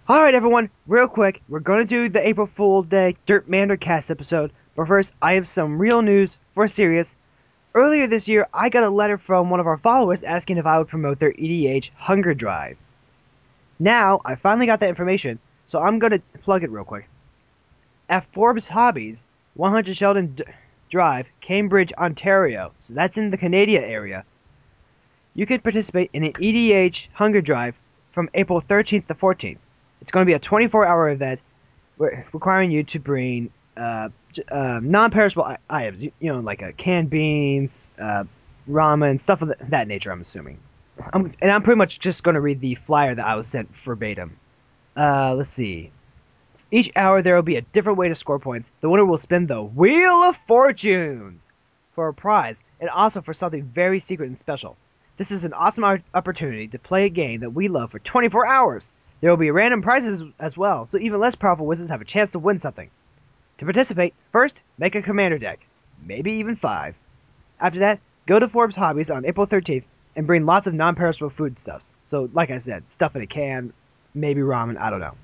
Alright, everyone, real quick, we're going to do the April Fool's Day Dirt Mandercast episode, but first, I have some real news for Sirius. Earlier this year, I got a letter from one of our followers asking if I would promote their EDH Hunger Drive. Now, I finally got that information, so I'm going to plug it real quick. At Forbes Hobbies, 100 Sheldon Drive, Cambridge, Ontario, so that's in the Canada area, you can participate in an EDH Hunger Drive from April 13th to 14th. It's going to be a 24-hour event requiring you to bring non-perishable items, like canned beans, ramen, stuff of that nature, I'm assuming. I'm pretty much just going to read the flyer that I was sent verbatim. Let's see. Each hour there will be a different way to score points. The winner will spin the Wheel of Fortunes for a prize, and also for something very secret and special. This is an awesome opportunity to play a game that we love for 24 hours. There will be random prizes as well, so even less powerful wizards have a chance to win something. To participate, first, make a commander deck, maybe even 5. After that, go to Forbes Hobbies on April 13th and bring lots of non-perishable foodstuffs. So, like I said, stuff in a can, maybe ramen, I don't know.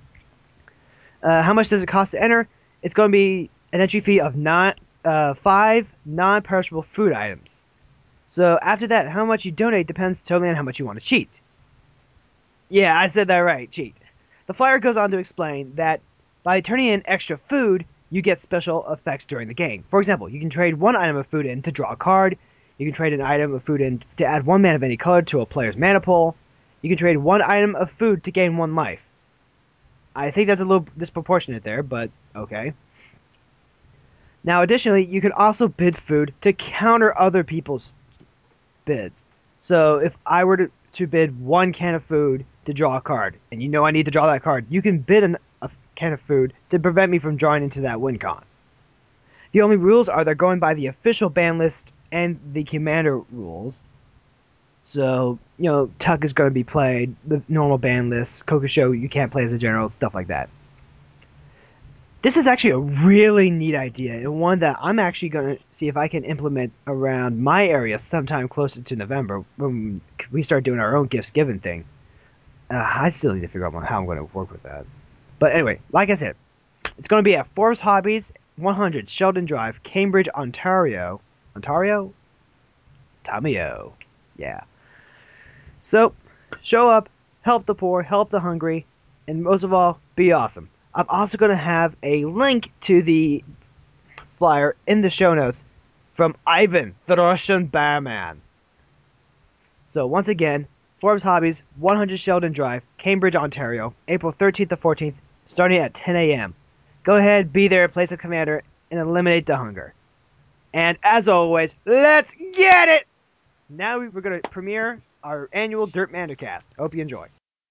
How much does it cost to enter? It's going to be an entry fee of 5 non-perishable food items. So after that, how much you donate depends totally on how much you want to cheat. Yeah, I said that right, cheat. The flyer goes on to explain that by turning in extra food, you get special effects during the game. For example, you can trade one item of food in to draw a card. You can trade an item of food in to add one mana of any color to a player's mana pool. You can trade one item of food to gain 1 life. I think that's a little disproportionate there, but okay. Now, additionally, you can also bid food to counter other people's bids. So if I were to bid 1 can of food to draw a card, and you know I need to draw that card, you can bid a can of food to prevent me from drawing into that win con. The only rules are they're going by the official ban list and the commander rules. So, Tuck is going to be played, the normal ban list, Kokusho you can't play as a general, stuff like that. This is actually a really neat idea, and one that I'm actually going to see if I can implement around my area sometime closer to November when we start doing our own gifts given thing. I still need to figure out how I'm going to work with that. But anyway, like I said, it's going to be at Forbes Hobbies, 100 Sheldon Drive, Cambridge, Ontario. Ontario? Tamio. Yeah. So, show up, help the poor, help the hungry, and most of all, be awesome. I'm also going to have a link to the flyer in the show notes from Ivan, the Russian Bearman. So once again, Forbes Hobbies, 100 Sheldon Drive, Cambridge, Ontario, April 13th to 14th, starting at 10 a.m. Go ahead, be there, place a commander, and eliminate the hunger. And as always, let's get it! Now we're going to premiere our annual Dirt Mandercast. Hope you enjoy.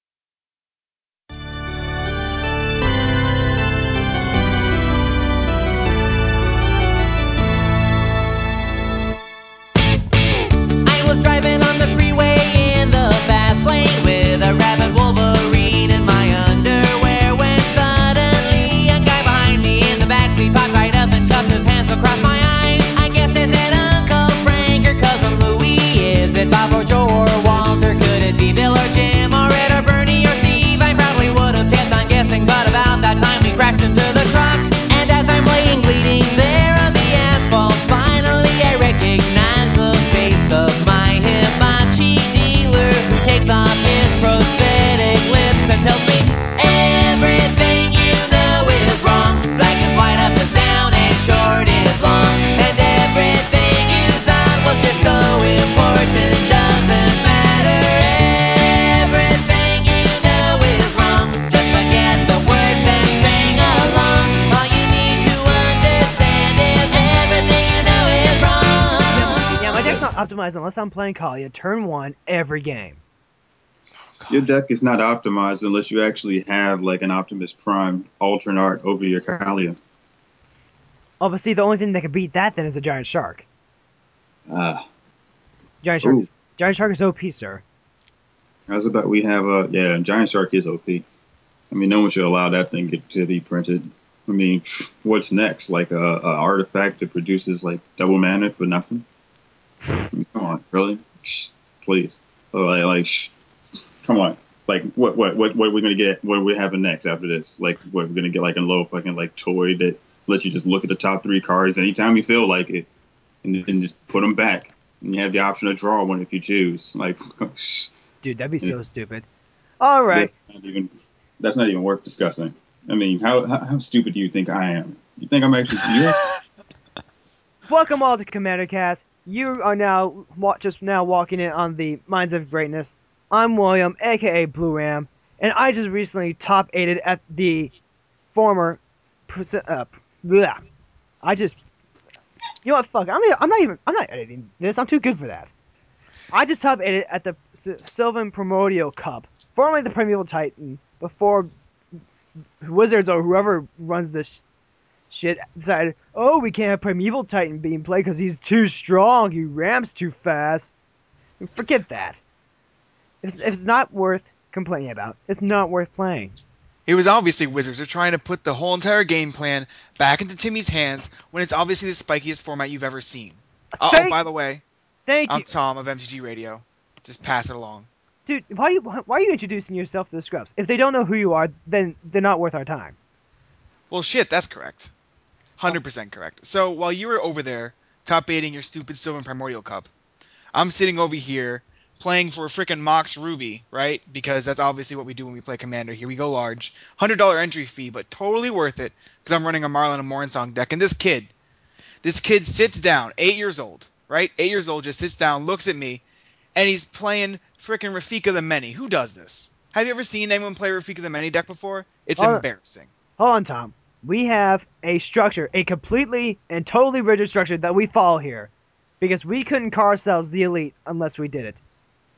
I was driving on the freeway in the fast lane with a rabid Wolverine in my underwear when suddenly a guy behind me in the backseat popped right up and cupped his hands across my eyes. I guess they said Uncle Frank or Cousin Louie. Is it Bob or Joe or Walter? Could it be Bill or Jim or Ed or Bernie or Steve? I probably would have kept on guessing, but about that time we crashed into the truck. And as I'm laying bleeding there on the asphalt, finally I recognize the face of my hibachi dealer who takes off his prosthetic lips and tells me everything you know is wrong. Black is white, up is down, and short is long. And everything you thought was just so important doesn't matter. Everything you know is wrong. Just forget the words and sing along. All you need to understand is everything you know is wrong. Yeah, my deck's not optimized unless I'm playing Kalia turn 1 every game. Your deck is not optimized unless you actually have like an Optimus Prime alternate art over your Kalia. Oh, but see, the only thing that can beat that then is a Giant Shark. Ah, Giant Shark is OP, sir. how's about we have Giant Shark is OP. I mean, no one should allow that thing to be printed. I mean, what's next? Like a artifact that produces like double mana for nothing? I mean, come on, really? Please, come on. Like what are we gonna get? What are we having next after this? Like what we're gonna get like a little fucking like toy that lets you just look at the top three cards anytime you feel like it, and then just put them back. And you have the option to draw one if you choose. Like Dude, that'd be so stupid. All right. that's that's not even worth discussing. I mean, how stupid do you think I am? You think I'm actually you? Welcome all to Commander Cast. You are now just now walking in on the Minds of Greatness. I'm William, aka Blue Ram, and I just recently top aided at the former. Bleh. I just, you know what? Fuck. I'm not editing this. I'm too good for that. I just top aided at the Sylvan Primordial Cup, formerly the Primeval Titan, before Wizards or whoever runs this shit decided, oh, we can't have Primeval Titan being played because he's too strong, he ramps too fast. Forget that. If it's not worth complaining about, it's not worth playing. It was obviously Wizards are trying to put the whole entire game plan back into Timmy's hands when it's obviously the spikiest format you've ever seen. Oh, Thank, by the way, thank I'm you, Tom of MTG Radio. Just pass it along. dude. Why are you introducing yourself to the scrubs? If they don't know who you are, then they're not worth our time. Well, shit, that's correct. Oh, 100% correct. So while you were over there top baiting your stupid Sylvan Primordial Cup, I'm sitting over here playing for frickin' Mox Ruby, right? Because that's obviously what we do when we play Commander. Here we go large. $100 entry fee, but totally worth it because I'm running a Marlin and Mornsong deck. And this kid sits down, 8 years old, right? 8 years old, just sits down, looks at me, and he's playing frickin' Rafika the Many. Who does this? Have you ever seen anyone play Rafika the Many deck before? It's hold, embarrassing. hold on, Tom. We have a structure, a completely and totally rigid structure that we follow here, because we couldn't call ourselves the elite unless we did it.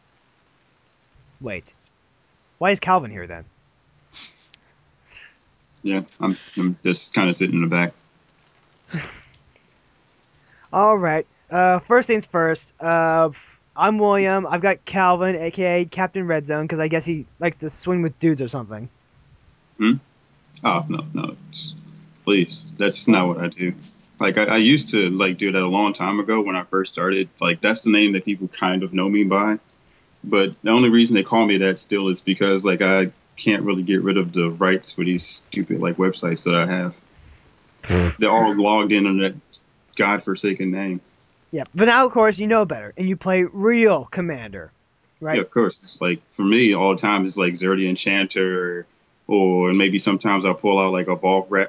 Wait, why is Calvin here then? Yeah, I'm just kind of sitting in the back. All right. First things first. I'm William. I've got Calvin, aka Captain Red Zone, because I guess he likes to swing with dudes or something. Hmm? Oh no, please, that's not what I do. Like I used to like do that a long time ago when I first started. Like that's the name that people kind of know me by. But the only reason they call me that still is because like I can't really get rid of the rights for these stupid like websites that I have. They're all logged in on that godforsaken name. Yeah, but now of course you know better, and you play real Commander, Yeah, right? of course. It's like for me all the time it's like Zerdy Enchanter, or maybe sometimes I'll pull out like a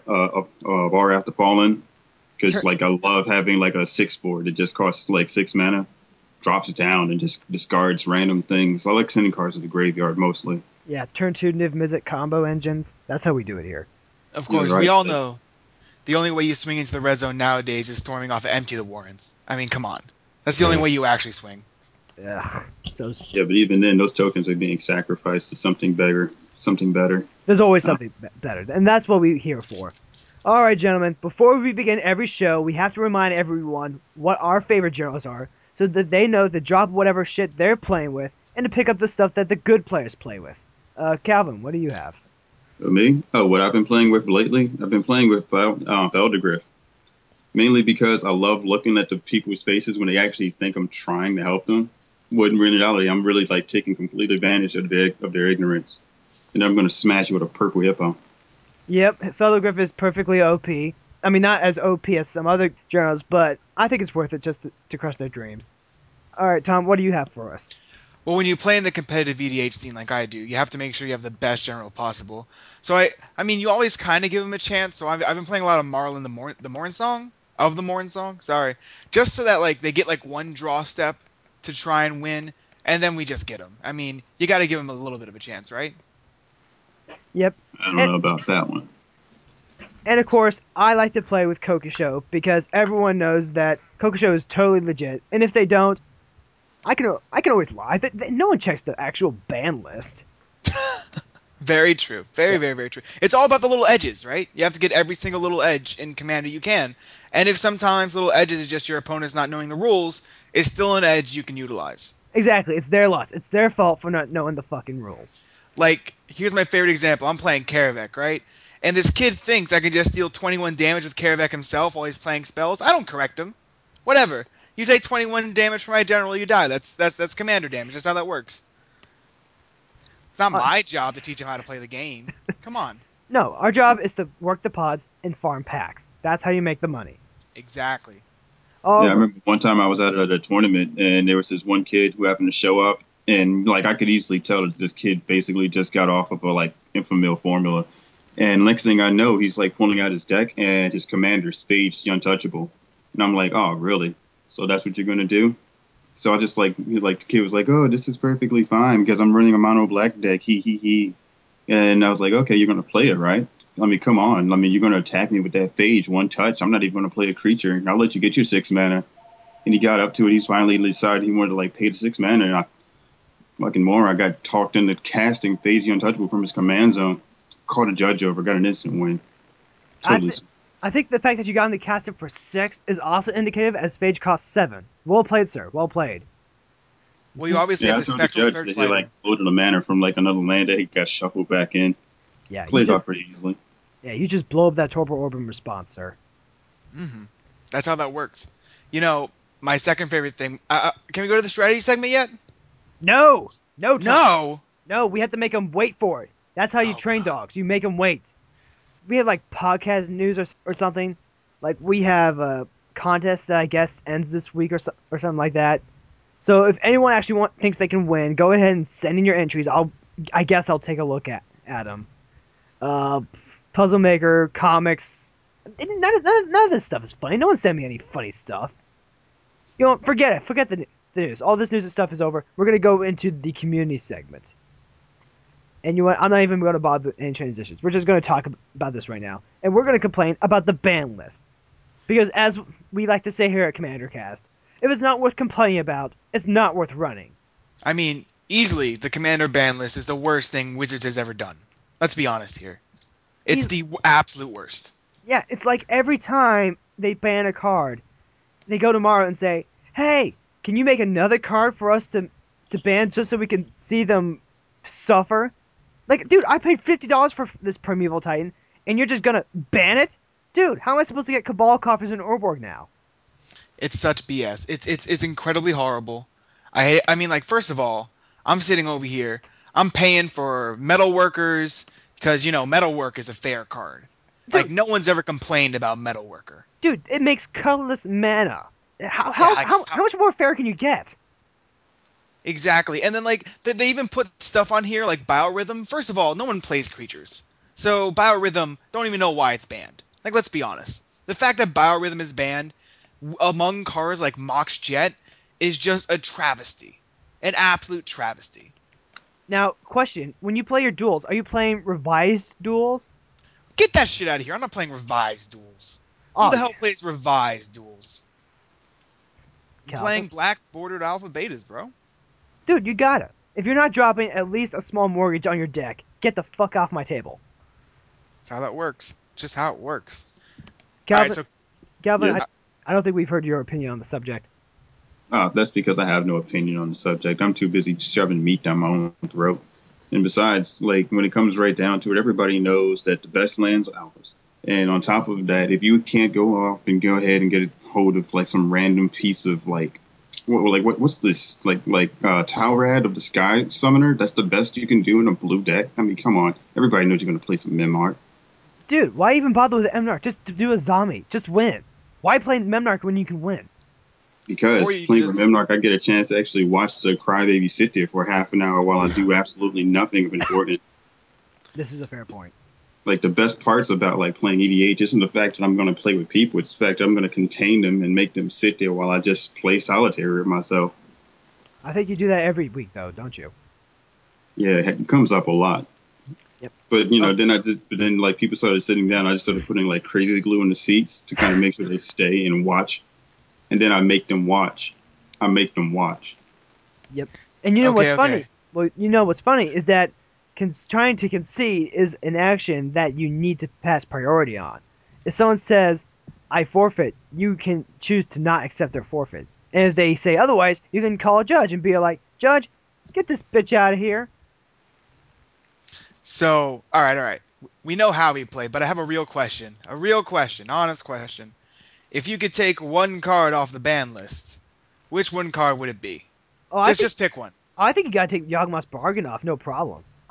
Bar After Fallen because Tur- like I love having like a 6/4 that just costs like 6 mana, drops it down and just discards random things. I like sending cards to the graveyard mostly. yeah, turn two Niv Mizzet combo engines. That's how we do it here. Of Yeah, course, we right. all Like, know the only way you swing into the red zone nowadays is storming off of Empty the Warrens. I mean, come on. That's the only way you actually swing. Ugh, yeah, but even then, those tokens are being sacrificed to something bigger, something better. there's always Uh, something better, and that's what we're here for. All right, gentlemen. Before we begin every show, we have to remind everyone what our favorite journals are, so that they know to drop whatever shit they're playing with and to pick up the stuff that the good players play with. Calvin, what do you have? me? Oh, what I've been playing with lately? I've been playing with Feldergriff, mainly because I love looking at the people's faces when they actually think I'm trying to help them. When in reality, I'm really like taking complete advantage of their ignorance, and I'm going to smash you with a purple hippo. Yep, Fellow is perfectly OP. I mean, not as OP as some other journals, but I think it's worth it just to crush their dreams. All right, Tom, what do you have for us? Well, when you play in the competitive EDH scene like I do, you have to make sure you have the best general possible. So I mean, you always kind of give them a chance. So I've been playing a lot of Marlin the Morn song of the Morn song. Sorry, just so that like they get like one draw step to try and win, and then we just get them. I mean, you got to give them a little bit of a chance, right? Yep, I don't and know about that one. and of course, I like to play with Kokosho because everyone knows that Kokosho is totally legit, and if they don't, I can always lie. No one checks the actual ban list. Very true. Very, Yeah, very, very true. It's all about the little edges, right? You have to get every single little edge in Commander you can. And if sometimes little edges is just your opponent's not knowing the rules, it's still an edge you can utilize. exactly. It's their loss. It's their fault for not knowing the fucking rules. Like, here's my favorite example. I'm playing Karavek, right? And this kid thinks I can just deal 21 damage with Karavek himself while he's playing spells. I don't correct him. Whatever. You take 21 damage from my general, you die. That's commander damage. That's how that works. It's not Uh, my job to teach him how to play the game. Come on. no, our job is to work the pods and farm packs. That's how you make the money. Exactly. Yeah, I Oh, remember one time I was at a tournament and there was this one kid who happened to show up, and like I could easily tell that this kid basically just got off of a like Infamil formula. And next thing I know, he's like pulling out his deck and his commander Spades the Untouchable, and I'm like, oh really? So that's what you're gonna do? So I just like the kid was like, oh, this is perfectly fine because I'm running a mono black deck. He. And I was like, okay, you're gonna play it, right? I mean, come on. I mean, you're gonna attack me with that phage one touch. I'm not even gonna play a creature. I'll let you get your 6 mana. And he got up to it. He's finally decided he wanted to like pay the 6 mana. And I fucking more. I got talked into casting Phage the Untouchable from his command zone. Caught a judge over. Got an instant win. I, Totally. th- I think the fact that you got him to cast it for 6 is also indicative, as Phage costs 7. Well played, sir. Well played. Well, you obviously Yeah, have I to told the spectral judge that he searchlight like him. loaded a mana from like another land that he got shuffled back in. Yeah, Played off pretty easily. you just blow up that Torpor Orb in response, sir. Hmm. That's how that works. You know, my second favorite thing. Can we go to the strategy segment yet? No, no, Tom. No. No, we have to make them wait for it. That's how you Oh train God. dogs. You make them wait. We have like podcast news or something. Like we have a contest that I guess ends this week or something like that. So if anyone actually thinks they can win, go ahead and send in your entries. I guess I'll take a look at them. Uh, Puzzle Maker, comics. None of this stuff is funny. No one sent me any funny stuff. You know, forget it. Forget the news. All this news and stuff is over. We're gonna go into the community segment. And you know what? I'm not even going to bother with any transitions. We're just going to talk about this right now, and we're going to complain about the ban list because, as we like to say here at Commander Cast, if it's not worth complaining about, it's not worth running. I mean, easily the commander ban list is the worst thing Wizards has ever done. Let's be honest here. It's He's, the absolute worst. yeah, it's like every time they ban a card, they go tomorrow and say, "Hey, can you make another card for us to ban just so we can see them suffer?" Like, dude, I paid $50 for this Primeval Titan, and you're just gonna ban it? Dude, how am I supposed to get Cabal coffers in Urborg now? It's such BS. It's incredibly horrible. I mean, like, first of all, I'm sitting over here. I'm paying for metal workers because metal work is a fair card. Like, Dude, no one's ever complained about metal worker. it makes colorless mana. How Yeah, how how how much more fair can you get? exactly. And then like they even put stuff on here like biorhythm. First of all, no one plays creatures, so biorhythm don't even know why it's banned. Like, let's be honest. The fact that biorhythm is banned among cards like Mox Jet is just a travesty, an absolute travesty. Now, question: when you play your duels, are you playing revised duels? Get that shit out of here. I'm not playing revised duels. Who Oh the hell plays yes, revised duels? I'm Calvin. playing black bordered alpha betas, bro. Dude, you gotta. If you're not dropping at least a small mortgage on your deck, get the fuck off my table. That's how that works. Just how it works. All right, Calvin, so Calvin, Yeah. I don't think we've heard your opinion on the subject. That's because I have no opinion on the subject. I'm too busy shoving meat down my own throat. And besides, like when it comes right down to it, everybody knows that the best lands are ours. And on top of that, if you can't go off and go ahead and get a hold of like some random piece of what's this Talrad of the Sky Summoner? That's the best you can do in a blue deck. I mean, come on, everybody knows you're gonna play some Mimart. Dude, why even bother with Memnarch? Just to do a zombie. Just win. Why play Memnarch when you can win? or Because you can playing with just Memnarch, I get a chance to actually watch the crybaby sit there for half an hour while I do absolutely nothing of importance. This is a fair point. Like the best parts about like playing EDH isn't the fact that I'm going to play with people. It's the fact that I'm going to contain them and make them sit there while I just play solitaire with myself. I think you do that every week, though, don't you? Yeah, it comes up a lot. Yep. But then like people started sitting down. I just started putting like crazy glue in the seats to kind of make sure they stay and watch. And then I make them watch. I make them watch. Yep. And you know what's okay, funny? okay. Well, you know what's funny is that trying to concede is an action that you need to pass priority on. If someone says, I forfeit, you can choose to not accept their forfeit. And if they say otherwise, you can call a judge and be like, Judge, get this bitch out of here. So, all right. We know how we play, but I have a real question, honest question. If you could take one card off the ban list, which one card would it be? Oh, I think Just pick one. I think you gotta take Yawgmoth's Bargain off, no problem.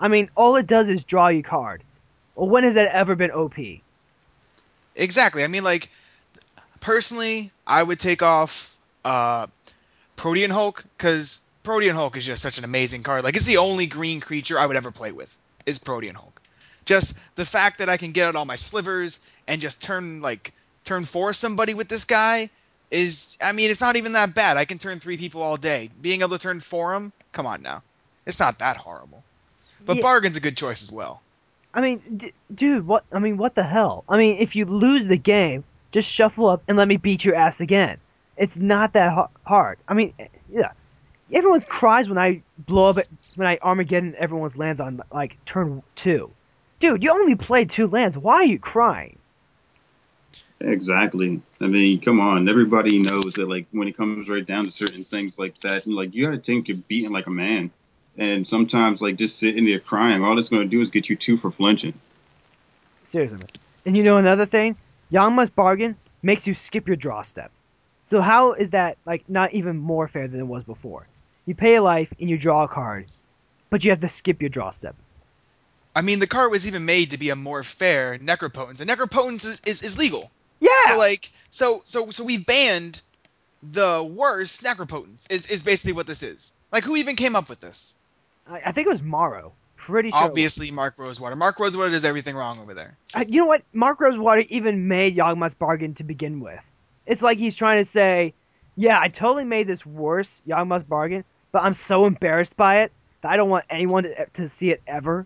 I mean, all it does is draw you cards. Well, when has that ever been OP? Exactly. I mean, like personally, I would take off Protean Hulk because Protean Hulk is just such an amazing card. Like it's the only green creature I would ever play with is Protean Hulk. Just the fact that I can get out all my slivers and just turn four somebody with this guy is, I mean, it's not even that bad. I can turn three people all day. Being able to turn four them, come on now, it's not that horrible. But Yeah, Bargain's a good choice as well. I mean, dude, what? I mean, what the hell? I mean, if you lose the game, just shuffle up and let me beat your ass again. It's not that hard. I mean, yeah, everyone cries when I blow up when I Armageddon everyone's lands on like turn 2. Dude, you only played 2 lands. Why are you crying? Exactly. I mean, come on. Everybody knows that, like, when it comes right down to certain things like that, and, like, you got to think you're beating like a man. And sometimes, like, just sitting there crying, all it's going to do is get you 2 for flinching. Seriously, man. And you know another thing? Yangma's bargain makes you skip your draw step. So how is that like not even more fair than it was before? You pay a life and you draw a card, but you have to skip your draw step. I mean, the card was even made to be a more fair Necropotence, and Necropotence is legal. So Yeah, like, so we banned the worst Necropotence. Is basically what this is. Like, who even came up with this? I think it was Morrow. Pretty sure it was. Obviously, Mark Rosewater. Mark Rosewater does everything wrong over there. You know what? Mark Rosewater even made Yagma's bargain to begin with. It's like he's trying to say, yeah, I totally made this worse, Yagma's bargain, but I'm so embarrassed by it that I don't want anyone to see it ever.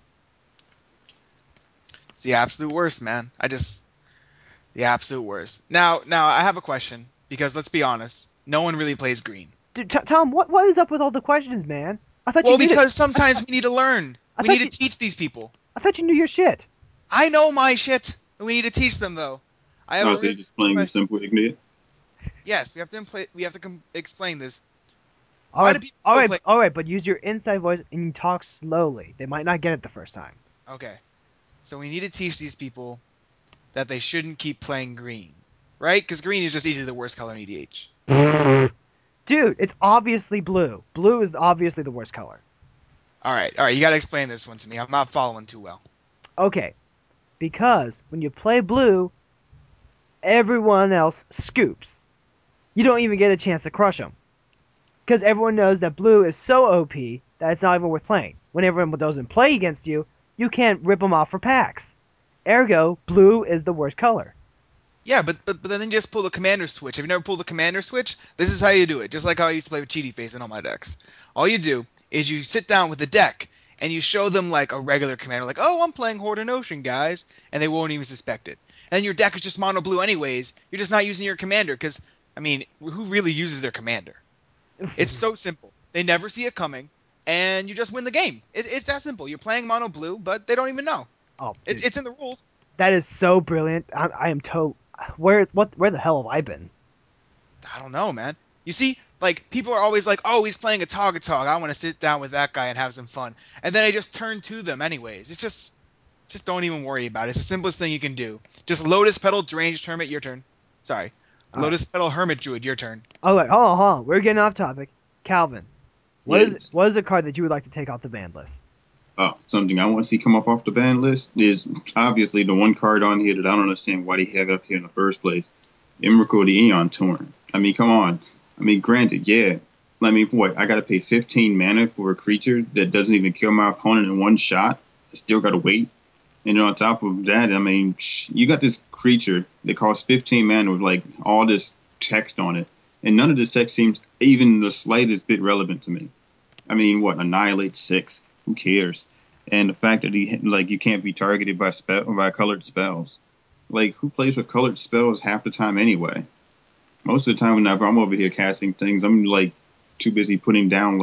It's the absolute worst, man. The absolute worst. Now I have a question because let's be honest, no one really plays green. Dude, Tom, what is up with all the questions, man? I thought you Well, knew that. because sometimes we need to learn. I We need thought to you teach these people. I thought you knew your shit. I know my shit. We need to teach them though. I have a Oh, so really you're just good playing the question. simple ignite? Yes, we have to explain this. All Why right, do people all go right, play? all right, but use your inside voice and you talk slowly. They might not get it the first time. Okay, so we need to teach these people that they shouldn't keep playing green, right? Because green is just easily the worst color in EDH. Dude, it's obviously blue. Blue is obviously the worst color. All right, you got to explain this one to me. I'm not following too well. Okay, because when you play blue, everyone else scoops. You don't even get a chance to crush them. Because everyone knows that blue is so OP that it's not even worth playing. When everyone doesn't play against you, you can't rip them off for packs. Ergo, blue is the worst color. Yeah, but then just pull the commander switch. Have you never pulled the commander switch? This is how you do it. Just like how I used to play with Cheaty Face in all my decks. All you do is you sit down with the deck and you show them like a regular commander, like, oh, I'm playing Horde and Ocean, guys, and they won't even suspect it. And your deck is just mono blue anyways. You're just not using your commander because, I mean, who really uses their commander? It's so simple. They never see it coming, and you just win the game. It's that simple. You're playing mono blue, but they don't even know. Oh, It's dude, it's in the rules. that is so brilliant. I am to where the hell have I been? I don't know, man. You see, like people are always like, "Oh, he's playing a Togatog. I want to sit down with that guy and have some fun." And then I just turn to them anyways. It's just don't even worry about it. It's the simplest thing you can do. Just Lotus Petal Deranged Hermit, your turn. Sorry, All right. Lotus Petal Hermit Druid, your turn. Oh, wait, hold on. We're getting off topic. Calvin, Yeah. what is a card that you would like to take off the ban list? Oh, something I want to see come up off the ban list is obviously the one card on here that I don't understand why they have it up here in the first place. Emrakul the Eon Torn. I mean, come on. I mean, granted, yeah. I mean, what? I got to pay 15 mana for a creature that doesn't even kill my opponent in one shot. I still got to wait. And on top of that, I mean, you got this creature that costs 15 mana with like all this text on it, and none of this text seems even the slightest bit relevant to me. I mean, what? Annihilate 6? Who cares? And the fact that he like you can't be targeted by colored spells. Like, who plays with colored spells half the time anyway? Most of the time, whenever I'm over here casting things, I'm like too busy putting down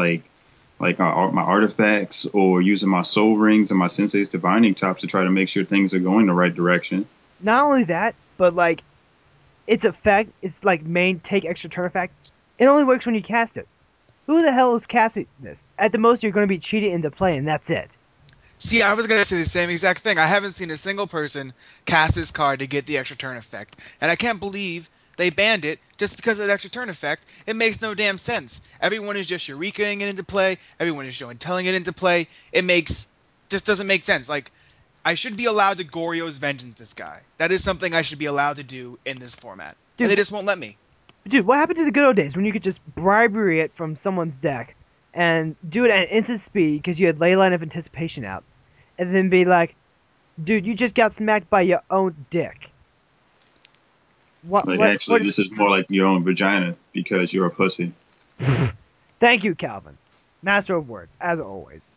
my artifacts or using my soul rings and my sensei's divining tops to try to make sure things are going the right direction. Not only that, but like its effect, it's like main take extra turn effect. It only works when you cast it. Who the hell is casting this? At the most, you're going to be cheated into play, and that's it. See, I was gonna say the same exact thing. I haven't seen a single person cast this card to get the extra turn effect, and I can't believe they banned it just because of the extra turn effect. It makes no damn sense. Everyone is just Eurekaing it into play. Everyone is showing telling it into play. It makes Just doesn't make sense. Like, I should be allowed to Goryo's Vengeance this guy. That is something I should be allowed to do in this format. And they Dude, just won't let me. dude, what happened to the good old days when you could just bribery it from someone's deck and do it at instant speed because you had ley line of anticipation out, and then be like, dude, you just got smacked by your own dick. What? Like, What? actually, What? this is more like your own vagina because you're a pussy. Thank you, Calvin, master of words as always.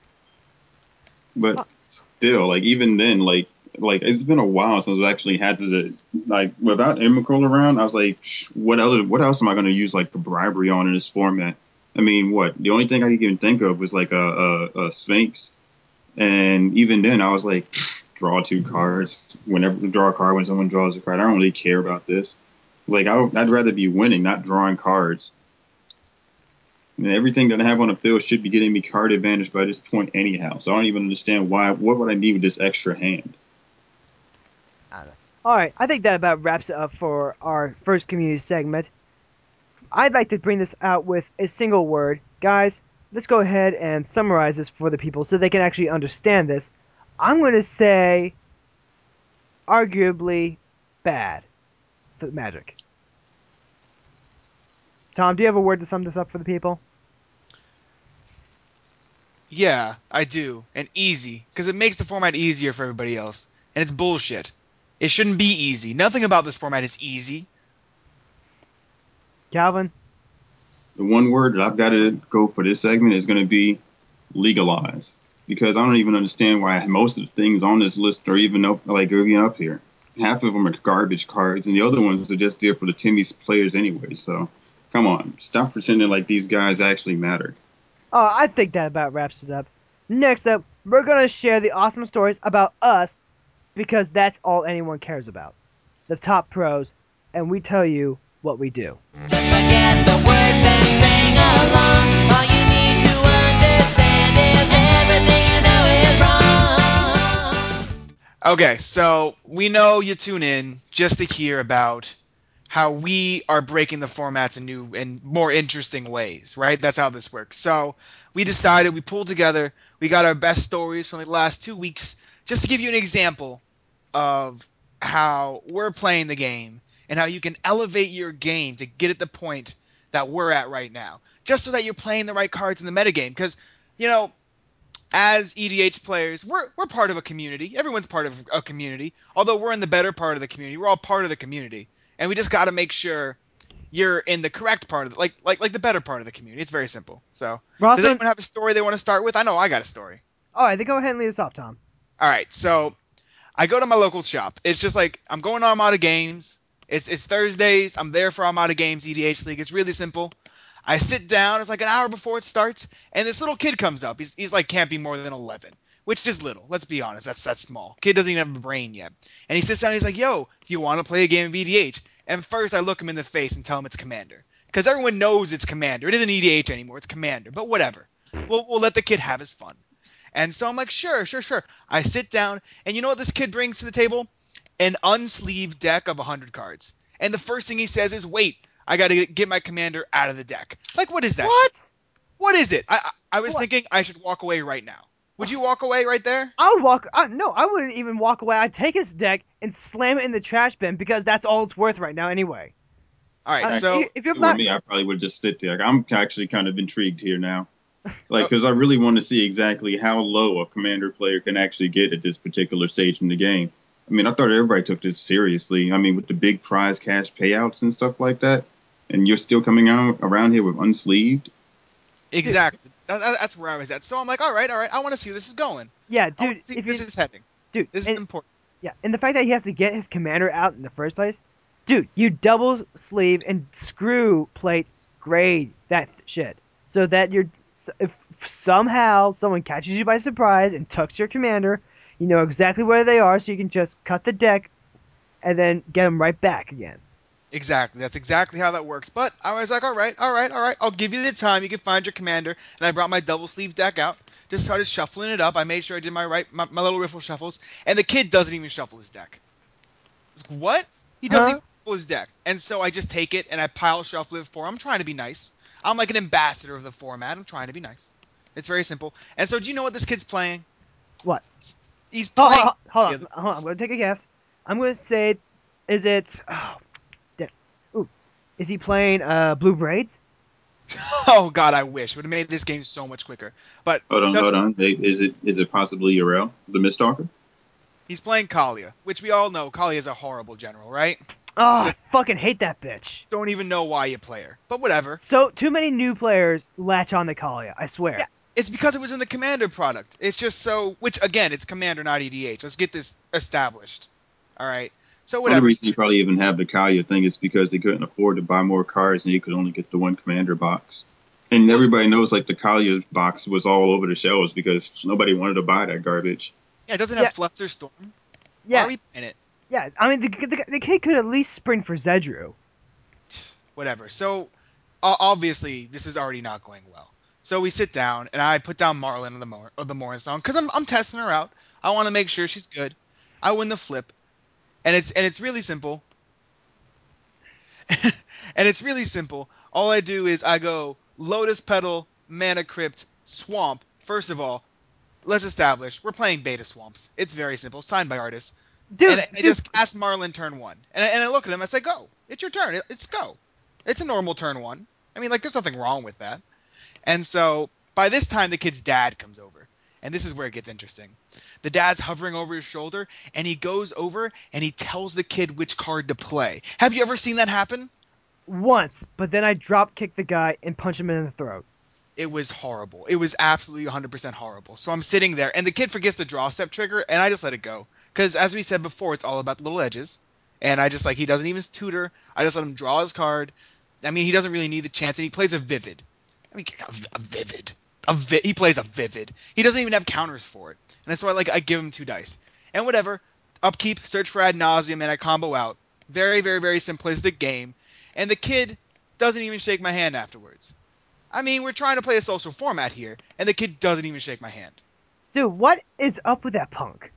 But still, like even then, like it's been a while since I actually had to like without Emrakul around. I was like, what else am I going to use like the bribery on in this format? I mean, what the only thing I could even think of was like a Sphinx, and even then, I was like, draw two cards. Whenever draw a card when someone draws a card, I don't really care about this. Like I'd rather be winning, not drawing cards. And everything that I have on the field should be getting me card advantage by this point anyhow. So I don't even understand why. What would I need with this extra hand? I don't know. All right, I think that about wraps it up for our first community segment. I'd like to bring this out with a single word. Guys, let's go ahead and summarize this for the people so they can actually understand this. I'm going to say arguably bad for Magic. Tom, do you have a word to sum this up for the people? Yeah, I do. And easy. Because it makes the format easier for everybody else. And it's bullshit. It shouldn't be easy. Nothing about this format is easy. Calvin? The one word that I've got to go for this segment is going to be legalize, because I don't even understand why most of the things on this list are even up here. Half of them are garbage cards, and the other ones are just there for the Timmy's players anyway. So, come on, stop pretending like these guys actually matter. Oh, I think that about wraps it up. Next up, we're going to share the awesome stories about us because that's all anyone cares about. The top pros, and we tell you what we do. Just forget the words and sing along. All you need to understand is everything you know is wrong. Okay, so we know you tune in just to hear about how we are breaking the formats in new and more interesting ways, right? That's how this works. So we decided, we pulled together, we got our best stories from the last 2 weeks, just to give you an example of how we're playing the game and how you can elevate your game to get at the point that we're at right now, just so that you're playing the right cards in the metagame. Because, you know, as EDH players, we're part of a community. Everyone's part of a community. Although we're in the better part of the community, we're all part of the community, and we just got to make sure you're in the correct part of the, like the better part of the community. It's very simple. So, We're does also. anyone have a story they want to start with? I know I got a story. All right, then go ahead and lead us off, Tom. All right, so I go to my local shop. It's just like I'm going to Armada Games. It's Thursdays. I'm there for Armada Games EDH League. It's really simple. I sit down. It's like an hour before it starts, and this little kid comes up. He's like can't be more than 11, which is little. Let's be honest. That's small. Kid doesn't even have a brain yet. And he sits down. And he's like, "Yo, do you want to play a game of EDH?" And first, I look him in the face and tell him it's Commander, because everyone knows it's Commander. It isn't EDH anymore. It's Commander. But whatever. We'll let the kid have his fun. And so I'm like, sure, sure, sure. I sit down, and you know what this kid brings to the table? An unsleeved deck of 100 cards. And the first thing he says is, wait, I got to get my commander out of the deck. Like, what is that shit? What? What is it? I was What? thinking I should walk away right now. Would you walk away right there? I would walk. No, I wouldn't even walk away. I'd take his deck and slam it in the trash bin because that's all it's worth right now anyway. All right, Actually, so If you're with not, me, I probably would just sit there. Like, I'm actually kind of intrigued here now. Like, oh, because I really want to see exactly how low a commander player can actually get at this particular stage in the game. I mean, I thought everybody took this seriously. I mean, with the big prize cash payouts and stuff like that, and you're still coming out around here with unsleeved. dude, exactly. That's where I was at. So I'm like, all right, all right. I want to see where this is going. yeah, I want dude. to see If where this you, is heading. dude, This is and important. yeah, and the fact that he has to get his commander out in the first place, dude, you double sleeve and screw plate grade that shit so that if somehow someone catches you by surprise and tucks your commander, you know exactly where they are, so you can just cut the deck and then get them right back again. Exactly. That's exactly how that works. But I was like, all right, all right, all right. I'll give you the time. You can find your commander. And I brought my double sleeve deck out. Just started shuffling it up. I made sure I did my little riffle shuffles. And the kid doesn't even shuffle his deck. I was like, what? He doesn't Huh? even shuffle his deck. And so I just take it and I pile shuffle it for him. I'm trying to be nice. I'm like an ambassador of the format. I'm trying to be nice. It's very simple. And so do you know what this kid's playing? What? He's Hold, playing. hold, hold on. Hold on. I'm going to take a guess. I'm going to say, is it... Oh, damn. Ooh. Is he playing Blue Braids? Oh God, I wish. Would have made this game so much quicker. But Hold on. Hey, is it possibly Yrel, the Mistalker? he's playing Kalia, which we all know Kalia is a horrible general, right? Oh, I fucking hate that bitch. Don't even know why you play her. But whatever. So, too many new players latch on to Kalia, I swear. Yeah. It's because it was in the Commander product. It's just so, which again, it's Commander, not EDH. Let's get this established. All right. So Only whatever. reason you probably even have the Kalia thing is because they couldn't afford to buy more cards and you could only get the one Commander box. And everybody knows like the Kalia box was all over the shelves because nobody wanted to buy that garbage. Yeah, it doesn't Yeah. have Fluster Storm. Why Yeah, are we playing it? yeah. I mean, the kid could at least sprint for Zedru. Whatever. So obviously this is already not going well. So we sit down and I put down Marlin of the Morning Song because I'm testing her out. I want to make sure she's good. I win the flip, and it's really simple. And it's really simple. All I do is I go Lotus Petal, Mana Crypt, Swamp. First of all, let's establish we're playing Beta Swamps. It's very simple, signed by artists. And Dude, I dude, just cast Marlin turn one, and I look at him. I say, "Go! It's your turn. It's go. It's a normal turn one. I mean, like, there's nothing wrong with that." And so by this time, the kid's dad comes over. And this is where it gets interesting. The dad's hovering over his shoulder, and he goes over and he tells the kid which card to play. Have you ever seen that happen? once, but then I drop kick the guy and punch him in the throat. It was horrible. It was absolutely 100% horrible. So I'm sitting there, and the kid forgets the draw step trigger, and I just let it go. Because as we said before, it's all about the little edges. And I just, like, he doesn't even tutor. I just let him draw his card. I mean, he doesn't really need the chance, and he plays a Vivid. I mean, a Vivid. He plays a Vivid. He doesn't even have counters for it. And so I give him 2 dice. And whatever. Upkeep, search for ad nauseum, and I combo out. Very, very, very simplistic game. And the kid doesn't even shake my hand afterwards. I mean, we're trying to play a social format here, and the kid doesn't even shake my hand. Dude, what is up with that punk?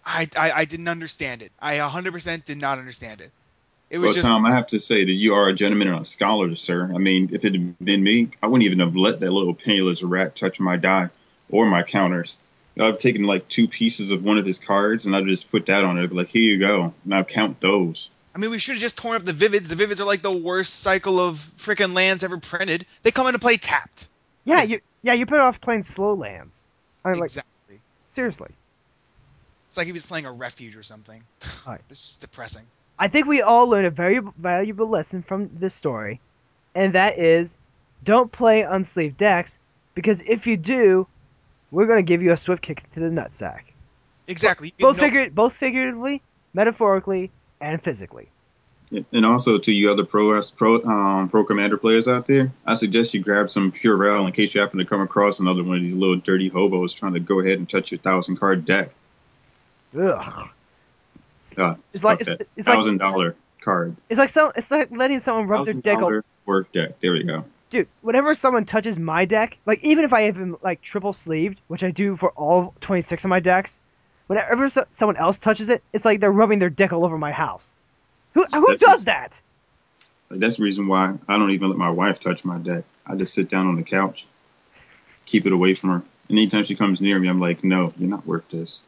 I didn't understand it. I 100% did not understand it. It was Well, just, Tom, I have to say that you are a gentleman and a scholar, sir. I mean, if it had been me, I wouldn't even have let that little penniless rat touch my die or my counters. I've taken like 2 pieces of one of his cards and I've just put that on it. Like, here you go. Now count those. I mean, we should have just torn up the Vivids. The Vivids are like the worst cycle of freaking lands ever printed. They come into play tapped. What Yeah, is you're better off playing slow lands. I mean, like, exactly? seriously. It's like he was playing a refuge or something. All right. It's just depressing. I think we all learned a very valuable lesson from this story, and that is, don't play unsleeved decks, because if you do, we're gonna give you a swift kick to the nutsack. Exactly. You get no, Both figuratively, metaphorically, and physically. And also to you other pro commander players out there, I suggest you grab some Purell in case you happen to come across another one of these little dirty hobos trying to go ahead and touch your 1,000 card deck. Ugh. Uh, It's like okay, it's like $1,000 card, it's like letting someone rub their dick all. $1,000 worth deck. There we go. Dude, whenever someone touches my deck, like even if I have him like triple sleeved, which I do for all 26 of my decks, whenever someone else touches it, it's like they're rubbing their dick all over my house. Who That's does just, that? like, that's the reason why I don't even let my wife touch my deck. I just sit down on the couch, keep it away from her. And anytime she comes near me, I'm like, no, you're not worth this.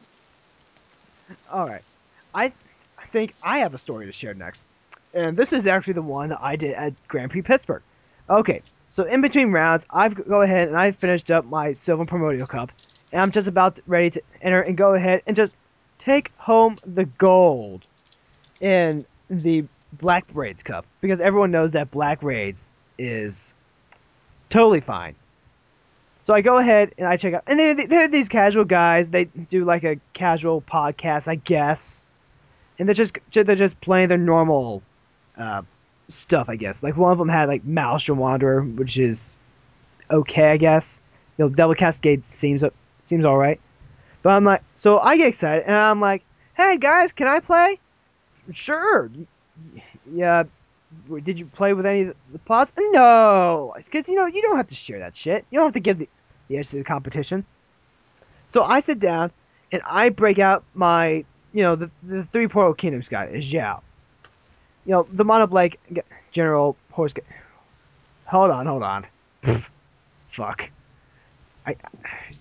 All right, I think I have a story to share next, and this is actually the one that I did at Grand Prix Pittsburgh. Okay, so in between rounds, I've go ahead and I finished up my Silver Primordial Cup, and I'm just about ready to enter and go ahead and just take home the gold in the Black Raids Cup because everyone knows that Black Raids is totally fine. So I go ahead and I check out, and they're these casual guys. They do like a casual podcast, I guess, and they're just playing their normal uh, stuff, I guess. Like one of them had like Maelstrom Wanderer, which is okay, I guess. Devil Cascade seems all right. But I'm like, so I get excited and I'm like, hey guys, can I play? Sure. Yeah. Did you play with any of the pods? No, because you don't have to share that shit. You don't have to give the edge to the competition. So I sit down and I break out my the three Portal Kingdoms guy is Zhao. The Mono Blake General Horse. Hold on. Fuck. I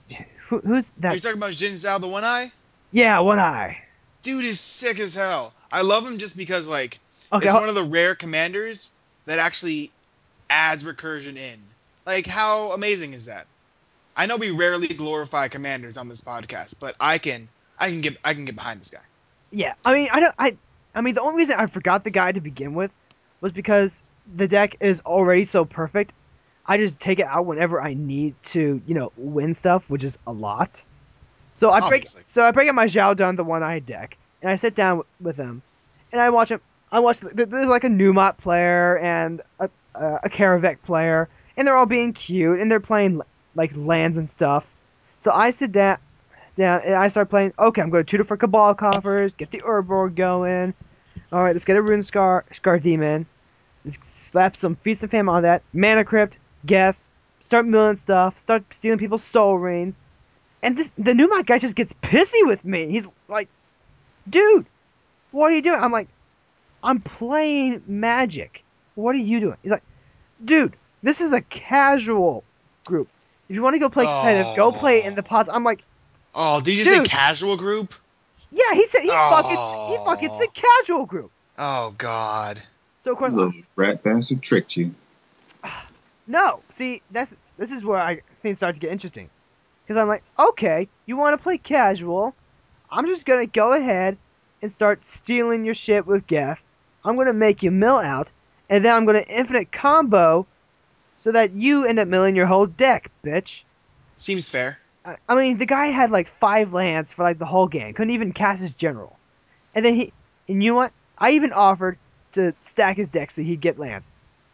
Who's Are that? you talking about Jin Zhao, the One Eye? Yeah, One Eye. Dude is sick as hell. I love him just because like Okay, it's one of the rare commanders that actually adds recursion in. Like how amazing is that? I know we rarely glorify commanders on this podcast, but I can get behind this guy. yeah. I mean, I mean, the only reason I forgot the guy to begin with was because the deck is already so perfect. I just take it out whenever I need to, win stuff, which is a lot. Obviously. So I break out my Zhao Dun, the one eye deck, and I sit down with him, and I watch him. I watch. There's like a Numot player and a Karavec player, and they're all being cute, and they're playing like lands and stuff. So I sit down, and I start playing. Okay, I'm going to tutor for Cabal Coffers, get the Urborg going. All right, let's get a Rune Scar Demon. Let's slap some Feast and Famine on that. Mana Crypt, Geth, start milling stuff, start stealing people's soul rings. And the Numot guy just gets pissy with me. He's like, dude, what are you doing? I'm like, I'm playing Magic. What are you doing? He's like, dude, this is a casual group. If you want to go play competitive, go play in Oh. the pods. I'm like, Oh, did you say dude, casual group? yeah, he said he fucking said Oh. casual group. Oh God. So of course, Little rat bastard tricked you. no. See, this is where things start to get interesting. Because I'm like, okay, you want to play casual? I'm just gonna go ahead and start stealing your shit with Geth. I'm gonna make you mill out, and then I'm gonna infinite combo so that you end up milling your whole deck, bitch. Seems fair. I mean, the guy had like 5 lands for like the whole game. Couldn't even cast his general. And you know what? I even offered to stack his deck so he'd get lands.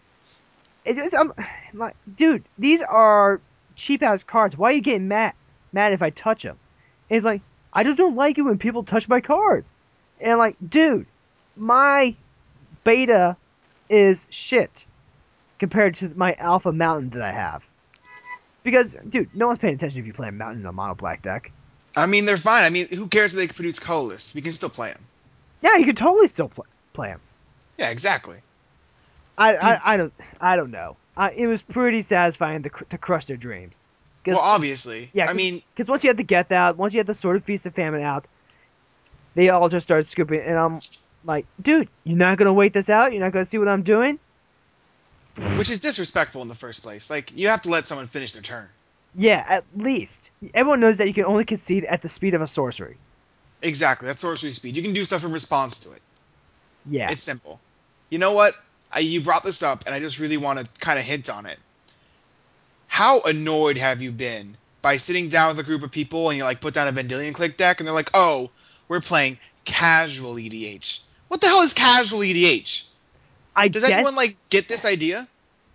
I'm like, dude, these are cheap ass cards. Why are you getting mad if I touch them? And he's like, I just don't like it when people touch my cards. And I'm like, dude, my beta is shit compared to my alpha mountain that I have. Because, dude, no one's paying attention if you play a mountain in a mono black deck. I mean, they're fine. I mean, who cares if they can produce colorless? We can still play them. Yeah, you could totally still play him. Yeah, exactly. I, Pe- I, I don't I don't know. It was pretty satisfying to crush their dreams. well, Because obviously. yeah, I mean, because once you had the Geth out, once you had the Sword of Feast and Famine out, they all just started scooping. And I'm like, dude, you're not gonna wait this out? You're not gonna see what I'm doing? which is disrespectful in the first place. Like, you have to let someone finish their turn. Yeah, at least everyone knows that you can only concede at the speed of a sorcery. Exactly. That's sorcery speed. You can do stuff in response to it. Yeah, It's simple. You know what? You brought this up, and I just really want to kind of hint on it. How annoyed have you been by sitting down with a group of people and you like put down a Vendilion Click deck, and they're like, "Oh, we're playing casual EDH." What the hell is casual EDH? I Does guess. anyone like get this idea?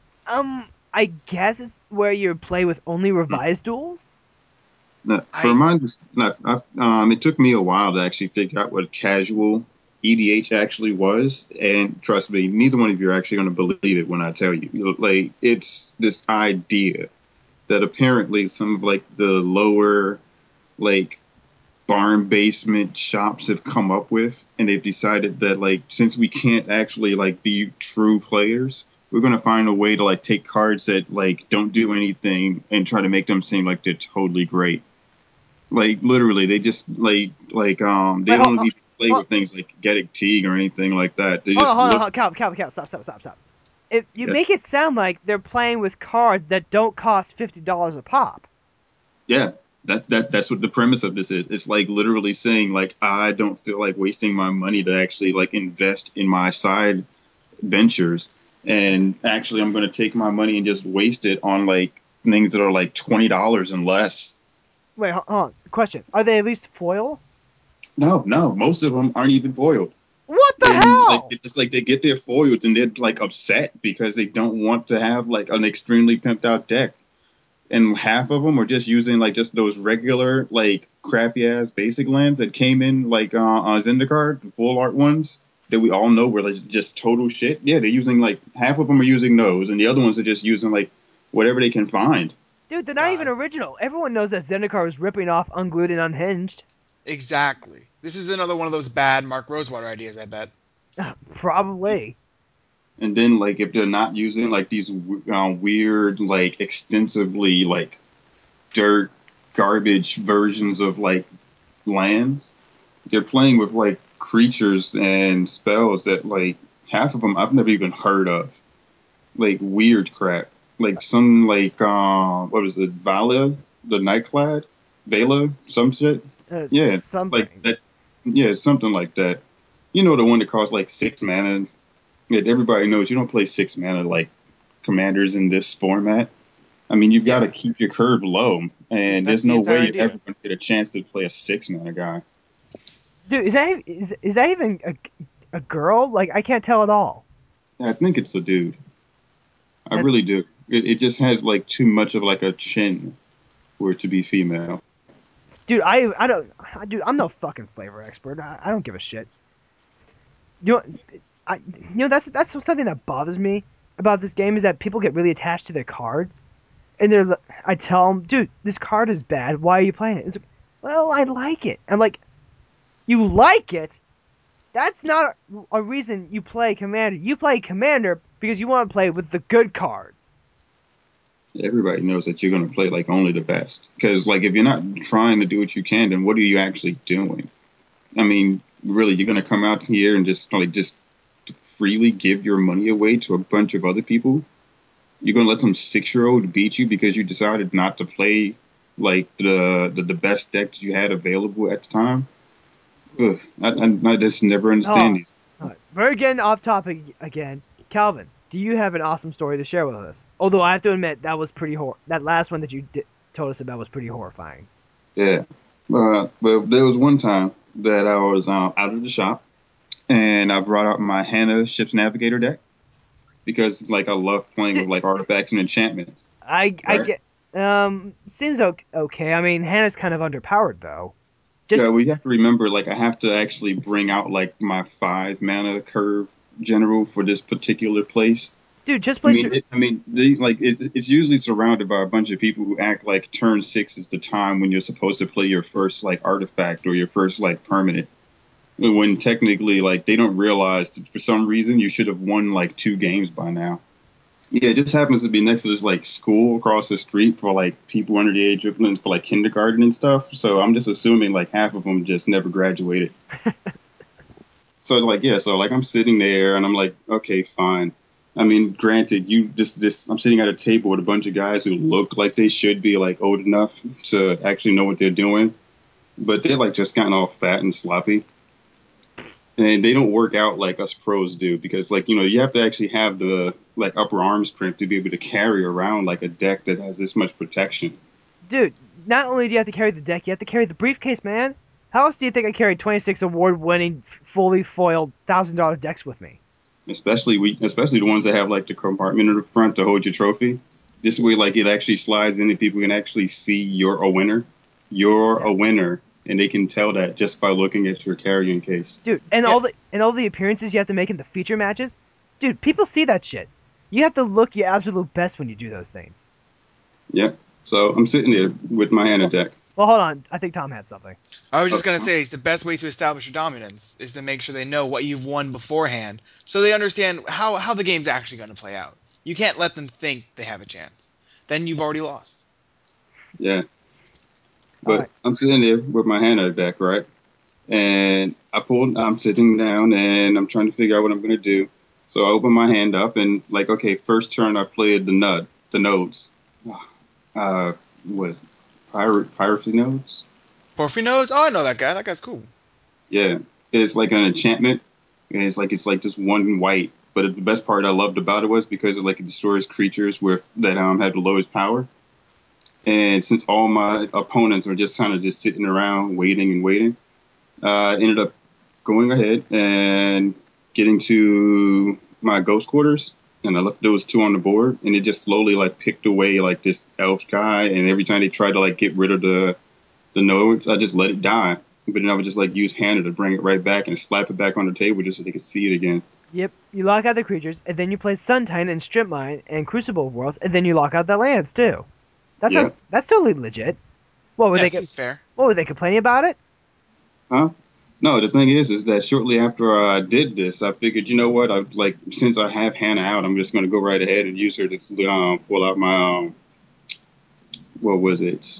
I guess it's where you play with only revised duels. Now, for I mine, it took me a while to actually figure out what casual EDH actually was, and trust me, neither one of you are actually going to believe it when I tell you. Like, it's this idea that apparently some of like the lower like barn basement shops have come up with, and they've decided that like since we can't actually like be true players, we're gonna find a way to like take cards that like don't do anything and try to make them seem like they're totally great. Like literally, they just they Wait, hold, don't hold, even play hold, with things like Genetic Teague or anything like that. They hold on, just hold on, look. hold on. Calvin, stop. If you Yeah, make it sound like they're playing with cards that don't cost $50 a pop. yeah. That's what the premise of this is. It's like literally saying like I don't feel like wasting my money to actually like invest in my side ventures, and actually I'm going to take my money and just waste it on like things that are like $20 and less. Wait, hold on. Question: are they at least foil? No, most of them aren't even foiled. What the And like hell? it's like they get their foiled and they're like upset because they don't want to have like an extremely pimped out deck. And half of them are just using like just those regular like crappy ass basic lands that came in like on Zendikar, the full art ones that we all know were like just total shit. Yeah, they're using like half of them are using those, and the other ones are just using like whatever they can find. Dude, they're not even God, original. Everyone knows that Zendikar was ripping off Unglued and Unhinged. exactly. This is another one of those bad Mark Rosewater ideas, I bet. Probably. And then like if they're not using like these weird like extensively like dirt garbage versions of like lands. They're playing with like creatures and spells that like half of them I've never even heard of. Like weird crap. Like some like what was it, Vala, the Nightclad? Vela, some shit. Yeah, like Something. that. Yeah, something like that. You know the one that costs like 6 mana. Yeah, everybody knows you don't play 6 mana like commanders in this format. I mean, you've got to Yeah, keep your curve low, and that's there's the no way entire you're ever idea. going to get a chance to play a 6 mana guy. Dude, is that even a girl? Like, I can't tell at all. I think it's a dude. I That, really do. It just has like too much of like a chin for it to be female. dude, I don't, dude, I'm no fucking flavor expert. I don't give a shit. You know, that's something that bothers me about this game is that people get really attached to their cards, and I tell them, dude, this card is bad. Why are you playing it? It's like, well, I like it. I'm like, you like it? That's not a reason you play Commander. You play Commander because you want to play with the good cards. Everybody knows that you're going to play like only the best. Because like if you're not trying to do what you can, then what are you actually doing? I mean, really, you're going to come out here and just freely give your money away to a bunch of other people? You're going to let some 6-year-old beat you because you decided not to play like the best deck that you had available at the time? Ugh, I just never understand Oh, these. we're getting off topic again. Calvin, do you have an awesome story to share with us? Although I have to admit that was pretty that last one that you told us about was pretty horrifying. Yeah. But there was one time that I was out of the shop and I brought out my Hannah Ship's Navigator deck because like I love playing with D- like artifacts and enchantments, I right? get seems okay. I mean, Hannah's kind of underpowered though. Just Yeah, we have to remember like I have to actually bring out like my 5 mana curve general for this particular place. dude, just I place mean, your it's usually surrounded by a bunch of people who act like turn 6 is the time when you're supposed to play your first like artifact or your first like permanent. When technically like they don't realize that for some reason you should have won like 2 games by now. Yeah, it just happens to be next to this like school across the street for like people under the age of for like kindergarten and stuff. So I'm just assuming like half of them just never graduated. So like yeah, so like I'm sitting there and I'm like, okay, fine. I mean, granted, you this I'm sitting at a table with a bunch of guys who look like they should be like old enough to actually know what they're doing, but they're like just kind of all fat and sloppy. And they don't work out like us pros do because like you have to actually have the like upper arm strength to be able to carry around like a deck that has this much protection, dude. Not only do you have to carry the deck, you have to carry the briefcase, man. How else do you think I carried 26 award-winning, fully foiled $1,000 decks with me? especially the ones that have like the compartment in the front to hold your trophy. This way like it actually slides in and people can actually see you're a winner. You're Yeah, a winner and they can tell that just by looking at your carrying case. dude, Yeah, and all the appearances you have to make in the feature matches, dude. People see that shit. You have to look your absolute best when you do those things. Yeah. So I'm sitting there with my hand Well, attack. well, hold on. I think Tom had something. I was just gonna Okay. say it's the best way to establish your dominance is to make sure they know what you've won beforehand, so they understand how the game's actually gonna play out. You can't let them think they have a chance. Then you've already lost. Yeah. All But right. I'm sitting there with my hand attack, right? And I'm sitting down and I'm trying to figure out what I'm gonna do. So I open my hand up and like, okay, first turn I played the nodes. Uh, what piracy nodes? Porphyry nodes? Oh, I know that guy. That guy's cool. Yeah, it's like an enchantment. And it's like just one white. But the best part I loved about it was because it destroys creatures with that have the lowest power. And since all my opponents are just kind of just sitting around waiting and waiting, I ended up going ahead and getting to my ghost quarters, and I left those 2 on the board, and it just slowly like picked away like this elf guy, and every time they tried to like get rid of the nodes, I just let it die. But then I would just like use Hannah to bring it right back and slap it back on the table just so they could see it again. Yep. You lock out the creatures, and then you play Suntine and Strip Mine and Crucible of Worlds, and then you lock out the lands too. Yeah. That's totally legit. What were Yeah, they? seems fair. What were they complaining about it? Huh? No, the thing is that shortly after I did this, I figured, you know what? I like since I have Hannah out, I'm just going to go right ahead and use her to pull out my what was it?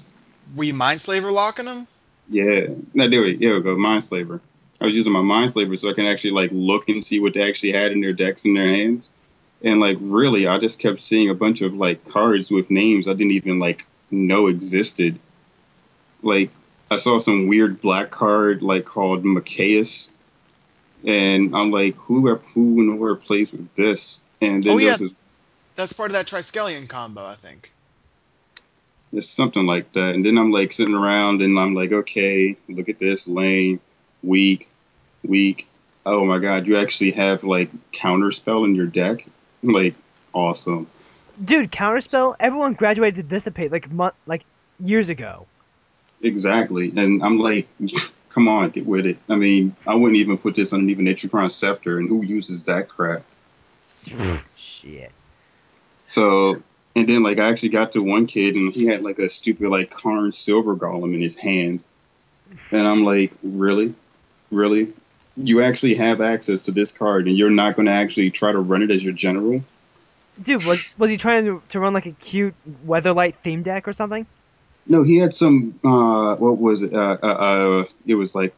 Were you Mindslaver locking them? Yeah. No, there we go. Mindslaver. I was using my Mindslaver so I can actually like look and see what they actually had in their decks in their hands. And like really, I just kept seeing a bunch of like cards with names I didn't even like know existed. Like I saw some weird black card like called Macias, and I'm like, who in the world plays with this? And Oh then there yeah, was this, that's part of that Triskelion combo, I think. this something like that. And then I'm like sitting around and I'm like, okay, look at this lane, weak, weak. Oh my god, you actually have like counterspell in your deck? Like awesome. Dude, Counterspell. Everyone graduated to Dissipate like years ago. Exactly. And I'm like, come on, get with it. I mean, I wouldn't even put this on even Ichikron Scepter, and who uses that crap? Shit. So, and then like I actually got to one kid, and he had like a stupid like Karn Silver Golem in his hand, and I'm like, really, really, you actually have access to this card, and you're not going to actually try to run it as your general? Dude, was he trying to run like a cute Weatherlight theme deck or something? No, he had some. What was it? It was like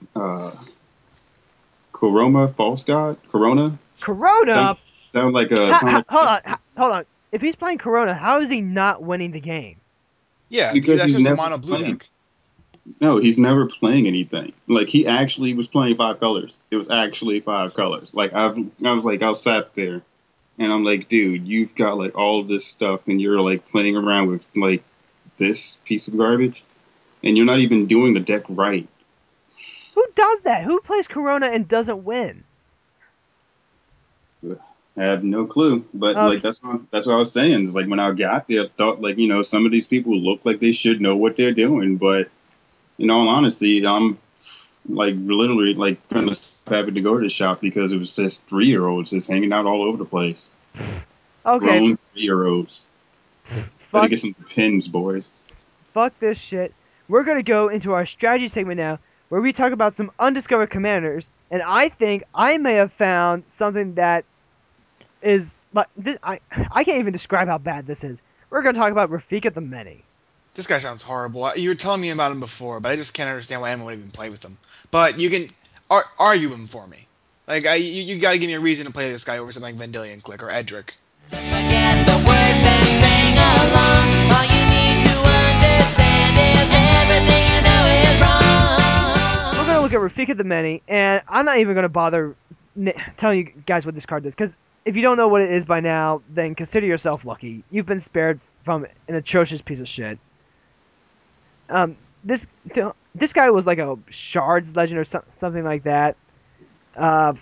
Corona, False God, Corona. Sound Corona. sound like a sound like Hold on. If he's playing Corona, how is he not winning the game? Yeah, because that's he's just a never mono blue playing. deck. No, he's never playing anything. Like he actually was playing five colors. It was actually five colors. Like I sat there and I'm like, dude, you've got like all of this stuff and you're like playing around with like this piece of garbage and you're not even doing the deck right. Who does that? Who plays Corona and doesn't win? I have no clue, but like Okay. that's what I was saying. Is like when I got there, I thought like some of these people look like they should know what they're doing, but in all honesty, I'm like literally like gonna stop having to go to the shop because it was just 3-year-olds just hanging out all over the place. Okay. Grown 3-year-olds. Better Fuck. get some pins, boys. Fuck this shit. We're gonna go into our strategy segment now, where we talk about some undiscovered commanders, and I think I may have found something that is like this. I can't even describe how bad this is. We're gonna talk about Rafika the Many. This guy sounds horrible. You were telling me about him before, but I just can't understand why anyone would even play with him. But you can argue him for me. Like you got to give me a reason to play this guy over something like Vendilion Click or Edric. Forget the words and sing along. All you need to understand is everything you know is We're wrong. gonna look at Rafika the Many, and I'm not even gonna bother telling you guys what this card does, because if you don't know what it is by now, then consider yourself lucky. You've been spared from an atrocious piece of shit. Um, this this guy was like a shards legend or something like that. Uh,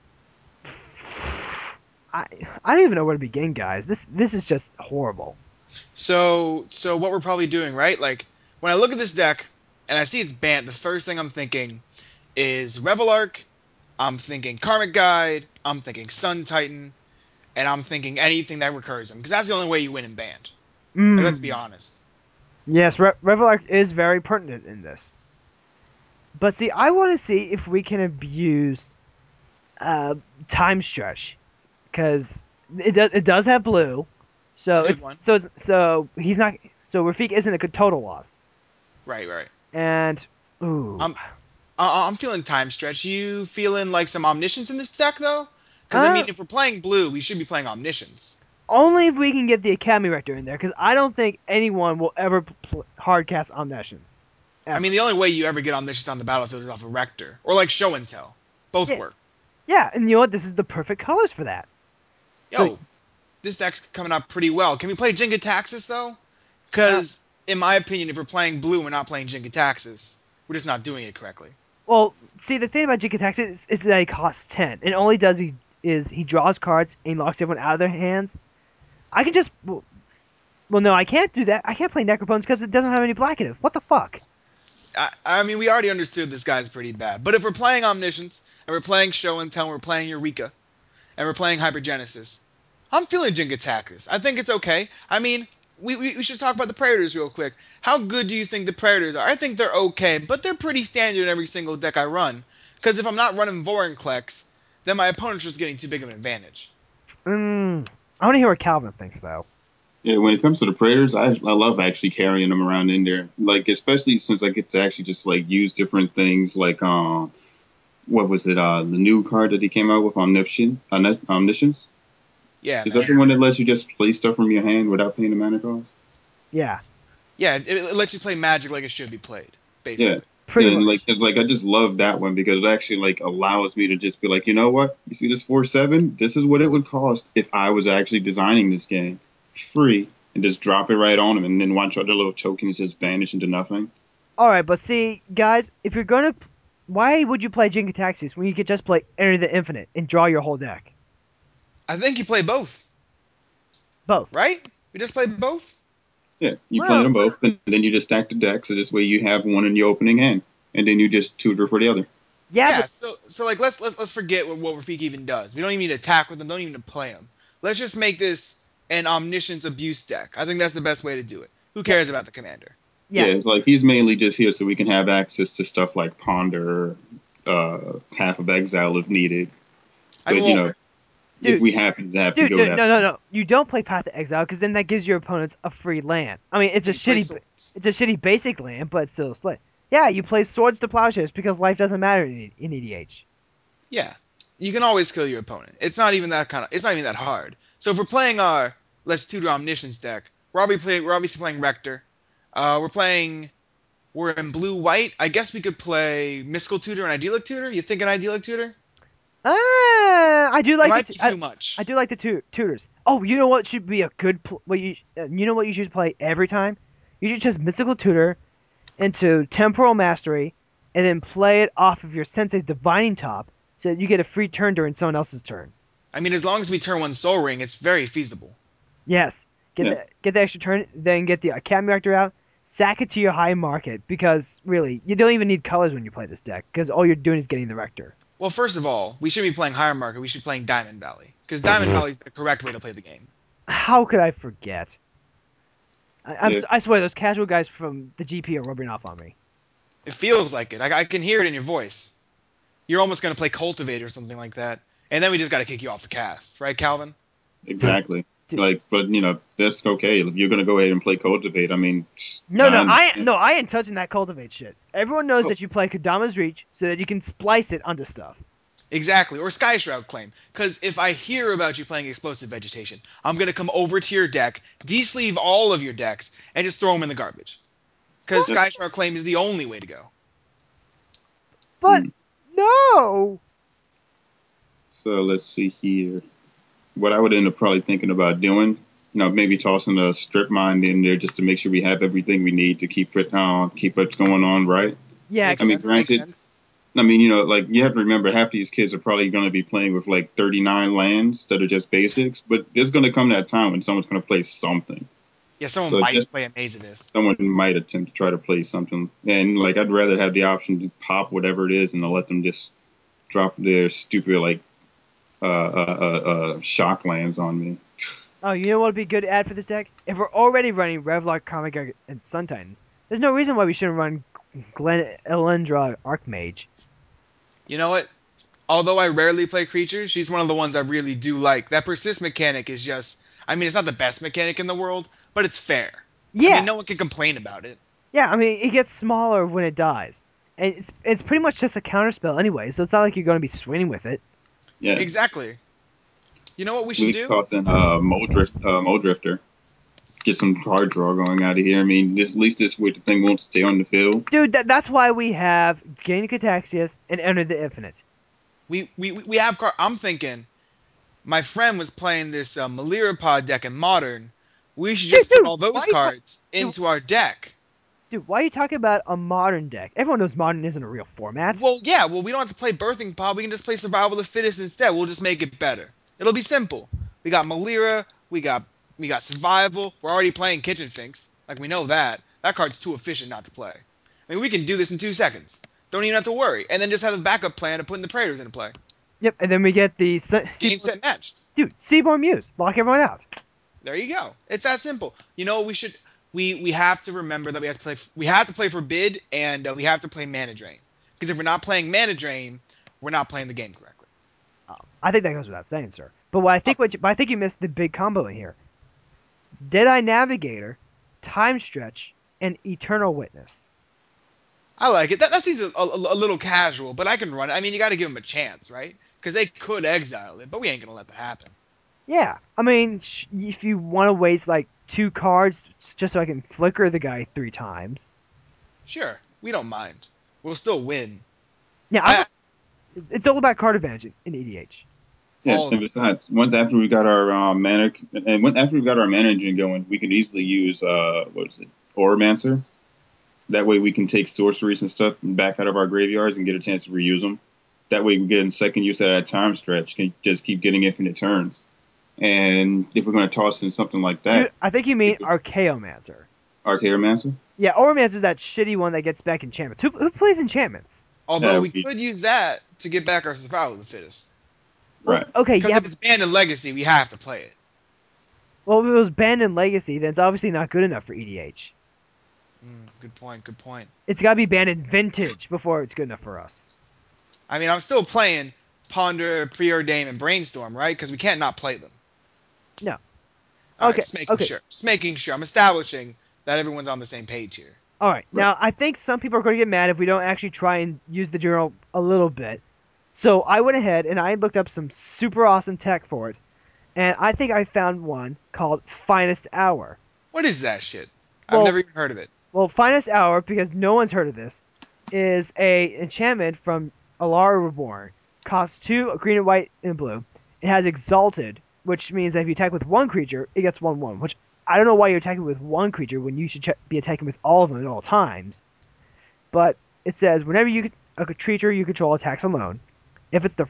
I I don't even know where to begin, guys. This is just horrible. So what we're probably doing, right? Like when I look at this deck and I see it's banned, the first thing I'm thinking is Revelark. I'm thinking Karmic Guide. I'm thinking Sun Titan, and I'm thinking anything that recurs him because that's the only way you win in band. Like let's be Mm. honest. Yes, Revelark is very pertinent in this. But see, I want to see if we can abuse uh, time stretch, because it does have blue, It's a so good it's one. so it's, so he's not so Rafik isn't a good total loss. Right, right. And ooh, I'm I'm feeling time stretch. You feeling like some omniscience in this deck though? Because I uh, mean, if we're playing blue, we should be playing omniscience. only if we can get the Academy Rector in there, because I don't think anyone will ever hardcast Omniscience I mean, ever. the only way you ever get omniscience on the battlefield is off a Rector or like show and tell. Both Yeah, work. yeah, and you know what? This is the perfect colors for that. So, Yo, this deck's coming up pretty well. Can we play Jin-Gitaxias though? uh, Because in my opinion, if we're playing blue, we're not playing Jin-Gitaxias. We're just not doing it correctly. well, see, the thing about Jikatax is that he costs 10, and all he does he draws cards and locks everyone out of their hands. I can just no, I can't do that. I can't play Necropones because it doesn't have any black in it. What the fuck? I mean, we already understood this guy's pretty bad. But if we're playing omniscience and we're playing show and tell, and we're playing Eureka and we're playing Hypergenesis, I'm feeling Jin-Gitaxias. I think it's okay. I mean, we should talk about the Predators real quick. How good do you think the Predators are? I think they're okay, but they're pretty standard in every single deck I run. Because if I'm not running Vorinclex, then my opponent's just getting too big of an advantage. Mm, I want to hear what Calvin thinks though. Yeah, when it comes to the Predators, I love actually carrying them around in there. Like, especially since I get to actually just like use different things. Like, what was it? The new card that he came out with, Omniscience. Yeah, Is that man. the one that lets you just play stuff from your hand without paying the mana cost? Yeah, Yeah, it lets you play Magic like it should be played, Yeah. basically. pretty And much. like I just love that one because it actually like allows me to just be like, you know what? You see this 4/7? This is what it would cost if I was actually designing this game free and just drop it right on them and then watch other little tokens just vanish into nothing. All right, but see, guys, if you're gonna, why would you play Jin Taxis when you could just play Enter the Infinite and draw your whole deck? I think you play both, Both. right? We just play both. Yeah, you play Well, them both, and then you just stack the deck, so this way you have one in your opening hand, and then you just tutor for the other. yeah, Yeah, but so like let's forget what Rafiki even does. We don't even need to attack with them. Don't even play them. Let's just make this an omniscience abuse deck. I think that's the best way to do it. Who yeah, cares about the commander? Yeah, yeah. it's like he's mainly just here so we can have access to stuff like Ponder, Path of Exile if needed. I mean, But well, if Dude, we happen to have to dude, go no, that, no, no, no. You don't play Path to Exile because then that gives your opponents a free land. I mean, you play swords. it's a shitty basic land, but it's still a split. Yeah, you play Swords to Plowshares because life doesn't matter in EDH. Yeah, you can always kill your opponent. It's not even that kind of. It's not even that hard. So if we're playing our Let's Tutor Omniscience deck, we're obviously playing Rector. We're playing. We're in blue white. I guess we could play Mystical Tutor and Idyllic Tutor. You think an Idyllic Tutor? I do It like might be too I much. do like the tutors. Oh, you know what should be a good what you know what you should play every time? You should just Mystical Tutor into Temporal Mastery, and then play it off of your Sensei's Divining Top, so that you get a free turn during someone else's turn. I mean, as long as we turn one Soul Ring, it's very feasible. Yes, yeah, get the extra turn, then get the Academy Reactor out, sack it to your high market because really you don't even need colors when you play this deck because all you're doing is getting the Rector. Well, first of all, we shouldn't be playing Higher Market. We should be playing Diamond Valley because Diamond Valley is the correct way to play the game. How could I forget? yeah, I swear those casual guys from the GP are rubbing off on me. It feels like it. I can hear it in your voice. You're almost going to play Cultivate or something like that, and then we just got to kick you off the cast, right, Calvin? exactly. Dude, Like, but that's okay. If you're gonna go ahead and play Cultivate, I mean, no, I no, understand. I ain't touching that cultivate shit. Everyone knows Oh, that you play Kadama's Reach so that you can splice it onto stuff. Exactly, or Sky Shroud Claim. Because if I hear about you playing Explosive Vegetation, I'm going to come over to your deck, de-sleeve all of your decks, and just throw them in the garbage. Because But, that's, Sky Shroud Claim is the only way to go. but mm. no. So let's see here. What I would end up probably thinking about doing, maybe tossing a strip mine in there just to make sure we have everything we need to keep it going on, right? Yeah, Makes I mean, sense. Makes granted, sense. I mean, like you have to remember half these kids are probably going to be playing with like 39 lands that are just basics, but there's going to come that time when someone's going to play something. Yeah, someone So might just play Amazonith. someone might attempt to try to play something, and like I'd rather have the option to pop whatever it is and to let them just drop their stupid like shock lands on me. Oh, you know what would be a good ad for this deck? If we're already running Revlock, Comic, and Sun Titan, there's no reason why we shouldn't run Glen Elendra Archmage. You know what? Although I rarely play creatures, she's one of the ones I really do like. That persist mechanic is just, I mean, it's not the best mechanic in the world, but it's fair. I mean, Yeah, no one can complain about it. yeah. I mean, it gets smaller when it dies, and it's pretty much just a counterspell anyway. So it's not like you're going to be swinging with it. Yeah, Exactly. You know what we should we could do? toss in Moldrifter, get some card draw going out of here. I mean, this at least this way the thing won't stay on the field. Dude, that's why we have Gain Cataxias and Enter the Infinite. We have I'm thinking my friend was playing this Malirapod deck in Modern. We should Dude, just put all why those you cards dude, into our deck. why are you talking about a modern deck? Everyone knows modern isn't a real format. Well, yeah, well, we don't have to play Birthing Pod. We can just play Survival of the Fittest instead. We'll just make it better. It'll be simple. We got Malira. We got Survival. We're already playing Kitchen Finks. Like we know that. That card's too efficient not to play. I mean, we can do this in 2 seconds. Don't even have to worry. And then just have a backup plan of putting the Praetors into play. Yep, and then we get the Game, Seaborn, set, match. dude, Seaborn Muse. Lock everyone out. There you go. It's that simple. You know, we should. We have to remember that we have to play. We have to play Forbid, and we have to play Mana Drain. Because if we're not playing Mana Drain, we're not playing the game correctly. I think that goes without saying, sir. But I think you missed the big combo in here. Deadeye Navigator, Time Stretch, and Eternal Witness. I like it. That seems a little casual, but I can run it. I mean, you got to give them a chance, right? Because they could exile it, but we ain't gonna let that happen. Yeah, I mean, if you want to waste like 2 cards just so I can flicker the guy 3 times. Sure, we don't mind. We'll still win. Yeah, I it's all about card advantage in EDH. Yeah, all and besides, once after we got our mana, and after we got our mana engine going, we can easily use what is it, Oromancer. That way we can take sorceries and stuff back out of our graveyards and get a chance to reuse them. That way we get in second use at a time stretch, can just keep getting infinite turns. And if we're going to toss in something like that, I think you mean Archaeomancer. Archaeomancer, Yeah, Oromancer's that shitty one that gets back enchantments. Who plays enchantments? although we could use that to get back our survival of the fittest. right. Okay, Because yeah. if it's banned in Legacy, we have to play it. Well, if it was banned in Legacy, then it's obviously not good enough for EDH. Good point. Good point. It's got to be banned in Vintage before it's good enough for us. I mean, I'm still playing Ponder, Preordain, and Brainstorm, right? Because we can't not play them. No. All right, Okay. just making Okay. sure. Just making sure. I'm establishing that everyone's on the same page here. All right. Now, I think some people are going to get mad if we don't actually try and use the journal a little bit. So I went ahead and I looked up some super awesome tech for it, and I think I found one called Finest Hour. What is that shit? I've Well, never even heard of it. well, Finest Hour, because no one's heard of this, is a enchantment from Alara Reborn. Costs 2, a green and white and blue. It has Exalted, which means that if you attack with one creature, it gets 1/1. Which I don't know why you're attacking with one creature when you should be attacking with all of them at all times. But it says whenever a creature you control attacks alone, if it's the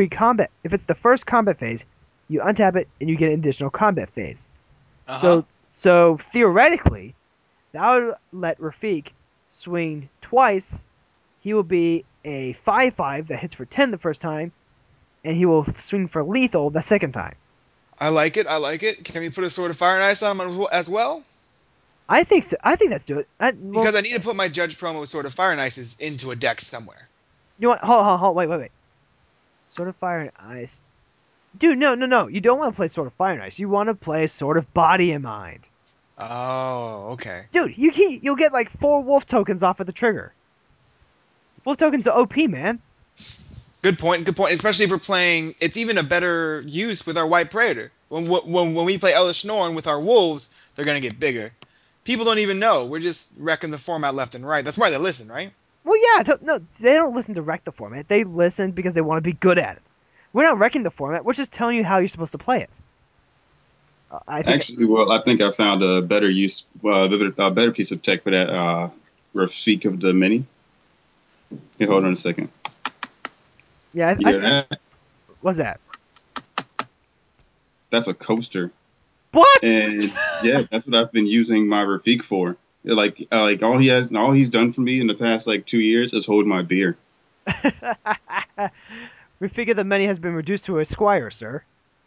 first combat phase, you untap it and you get an additional combat phase. Uh-huh. So theoretically, that would let Rafik swing twice. He will be a 5/5 that hits for 10 the first time, and he will swing for lethal the second time. I like it. I like it. Can we put a Sword of Fire and Ice on him as well? I think so. I think that's do it. Well, Because I need to put my Judge promo with Sword of Fire and Ices into a deck somewhere. you know what? Hold, wait. Sword of Fire and Ice. Dude, no. You don't want to play Sword of Fire and Ice. You want to play Sword of Body and Mind. Oh, okay. Dude, you'll get like 4 wolf tokens off of the trigger. Wolf tokens are OP, man. Good point. Good point. Especially if we're playing, it's even a better use with our White Praetor. When we play Elish Norn with our Wolves, they're gonna get bigger. People don't even know. We're just wrecking the format left and right. That's why they listen, right? Well, yeah, no, they don't listen to wreck the format. They listen because they want to be good at it. We're not wrecking the format. We're just telling you how you're supposed to play it. I think. Actually, well, I think I found a better use, a better piece of tech for that Rafik of the Mini. Hey, hold on a second. Yeah, You hear that? What's that? That's a coaster. What? And yeah, that's what I've been using my Rafik for. Like all he's done for me in the past like 2 years is hold my beer. We figure the many has been reduced to a squire, sir.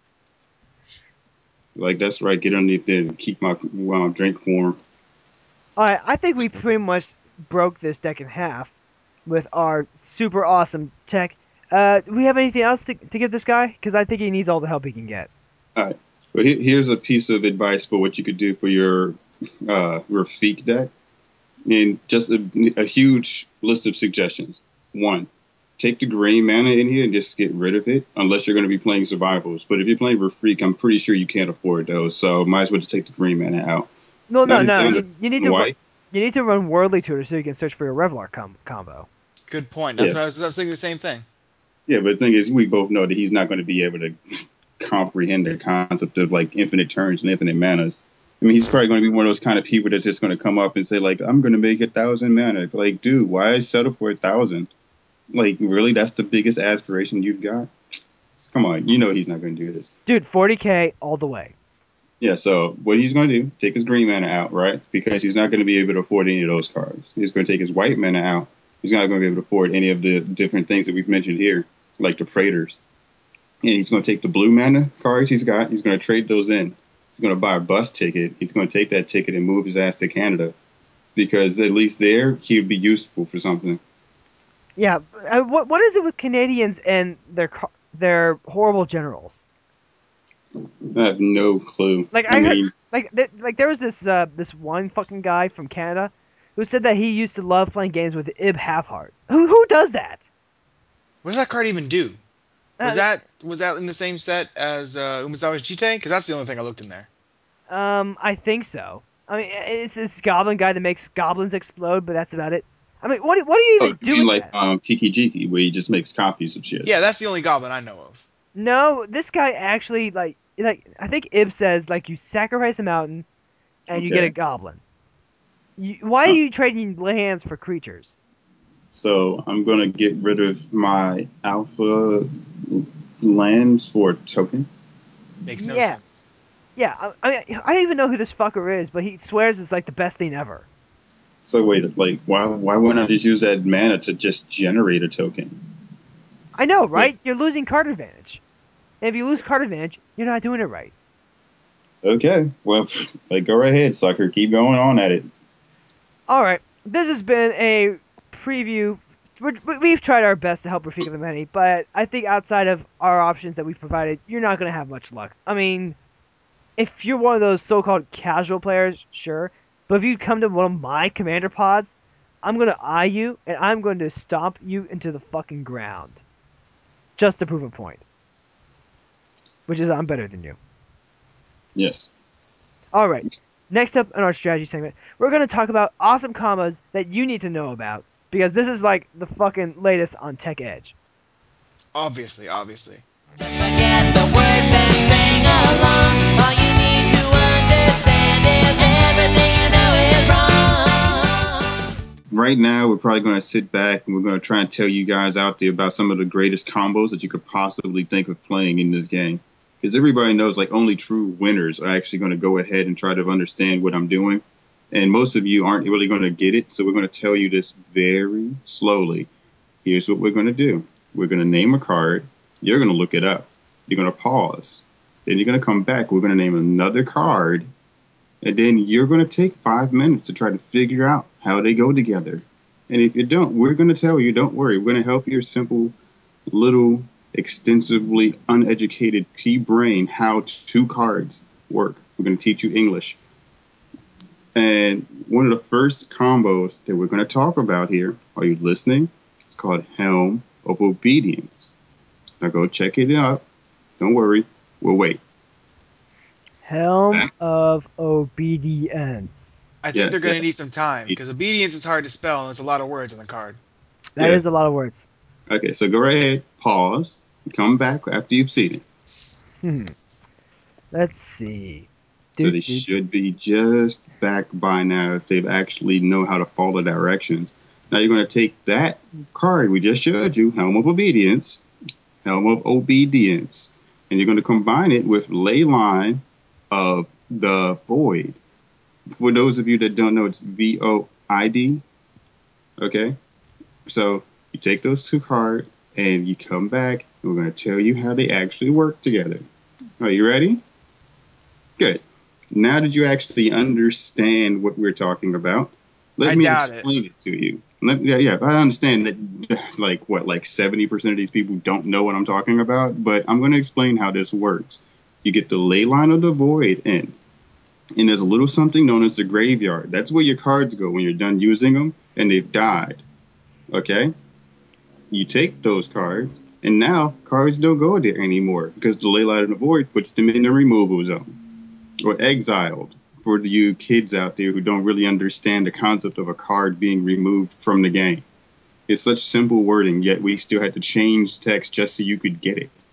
Like that's right, get underneath there and keep my drink warm. All right, I think we pretty much broke this deck in half with our super awesome tech. Do we have anything else to give this guy? Because I think he needs all the help he can get. All right, but here's a piece of advice for what you could do for your Rafik deck, and just a huge list of suggestions. One, take the green mana in here and just get rid of it, unless you're going to be playing survivals. But if you're playing Rafik, I'm pretty sure you can't afford those, so might as well just take the green mana out. No. Down You need to white. you need to run Worldly Tutor so you can search for your Revlar combo. Good point. Yeah, I was thinking the same thing. yeah, but the thing is, we both know that he's not going to be able to comprehend the concept of like infinite turns and infinite manas. I mean, he's probably going to be one of those kind of people that's just going to come up and say like, "I'm going to make 1,000 mana." Like, dude, why settle for 1,000? Like, really, that's the biggest aspiration you've got? Come on, you know he's not going to do this. Dude, 40k all the way. Yeah, so what he's going to do, take his green mana out, right? Because he's not going to be able to afford any of those cards. He's going to take his white mana out. He's not going to be able to afford any of the different things that we've mentioned here, like the Praetors. And he's going to take the blue mana cards he's got. He's going to trade those in. He's going to buy a bus ticket. He's going to take that ticket and move his ass to Canada. Because at least there, he would be useful for something. Yeah, what is it with Canadians and their horrible generals? I have no clue. Like I I heard, mean, like there was this one fucking guy from Canada who said that he used to love playing games with Ib Halfheart. Who does that? What does that card even do? Was Uh, that in the same set as Umezawa's Jite? Because that's the only thing I looked in there. I think so. I mean, it's this goblin guy that makes goblins explode, but that's about it. I mean, what do you oh, even you do mean with like that? Kiki Jiki, where he just makes copies of shit. Yeah, that's the only goblin I know of. No, this guy actually like I think Ib says like you sacrifice a mountain and you get a Okay. goblin. Why are Huh. you trading lands for creatures? So I'm gonna get rid of my alpha lands for a token. Makes no Yeah, sense. yeah. I don't even know who this fucker is, but he swears it's like the best thing ever. So wait, like why wouldn't I just use that mana to just generate a token? I know, Like, right? You're losing card advantage. And if you lose card advantage, you're not doing it right. okay, well, like go right ahead, sucker. Keep going on at it. All right, this has been a preview. We've tried our best to help Rafika the Many, but I think outside of our options that we've provided, you're not going to have much luck. I mean, if you're one of those so-called casual players, sure, but if you come to one of my commander pods, I'm going to eye you and I'm going to stomp you into the fucking ground just to prove a point, which is I'm better than you. Yes. All right. Next up in our strategy segment, we're going to talk about awesome combos that you need to know about because this is like the fucking latest on Tech Edge. Obviously, obviously. Forget the words and sing along. All you need to understand is everything you know is wrong. Right now, we're probably going to sit back and we're going to try and tell you guys out there about some of the greatest combos that you could possibly think of playing in this game. Because everybody knows, like, only true winners are actually going to go ahead and try to understand what I'm doing. And most of you aren't really going to get it. So we're going to tell you this very slowly. Here's what we're going to do. We're going to name a card. You're going to look it up. You're going to pause. Then you're going to come back. We're going to name another card. And then you're going to take 5 minutes to try to figure out how they go together. And if you don't, we're going to tell you, don't worry. We're going to help your simple, little, extensively uneducated pea brain how two cards work. We're going to teach you English. And one of the first combos that we're going to talk about here, are you listening? It's called Helm of Obedience. Now go check it out. Don't worry. We'll wait. Helm of Obedience. I think they're Yes, going to need some time because obedience is hard to spell and there's a lot of words on the card. That is yes. a lot of words. Okay, so go right ahead, pause, come back after you've seen it. Hmm. Let's see. So Do, they do, do. should be just back by now if they've actually know how to follow directions. Now you're going to take that card we just showed you, Helm of Obedience, and you're going to combine it with Leyline of the Void. For those of you that don't know, it's VOID. Okay, so you take those two cards and you come back. And we're going to tell you how they actually work together. Are you ready? Good. Now that you actually understand what we're talking about, let I me doubt it. explain it to you. Yeah, I understand that, like 70% of these people don't know what I'm talking about, but I'm going to explain how this works. You get the ley line of the void in, and there's a little something known as the graveyard. That's where your cards go when you're done using them and they've died. Okay? You take those cards, and now cards don't go there anymore because the ley line of the void puts them in the removal zone or exiled for you kids out there who don't really understand the concept of a card being removed from the game. It's such simple wording, yet we still had to change text just so you could get it.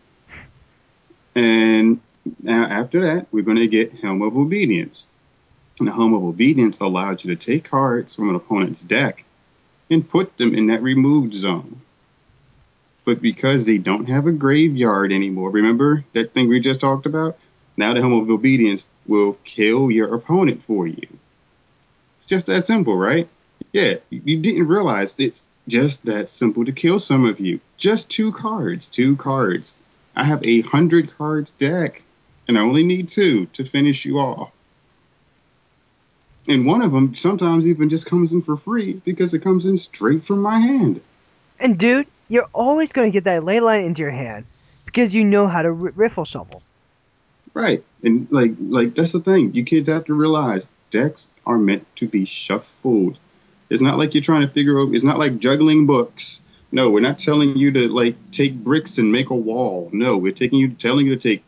And now after that, we're going to get Helm of Obedience. And the Helm of Obedience allows you to take cards from an opponent's deck and put them in that removed zone. But because they don't have a graveyard anymore, remember that thing we just talked about? Now the Helm of Obedience will kill your opponent for you. It's just that simple, right? Yeah, you didn't realize it's just that simple to kill some of you. Just two cards, two cards. I have 100 cards deck, and I only need two to finish you off. And one of them sometimes even just comes in for free because it comes in straight from my hand. And dude, you're always going to get that ley line into your hand because you know how to riffle shovel. Right. And like that's the thing. You kids have to realize decks are meant to be shuffled. It's not like you're trying to figure out. It's not like juggling books. No, we're not telling you to like take bricks and make a wall. No, we're telling you to take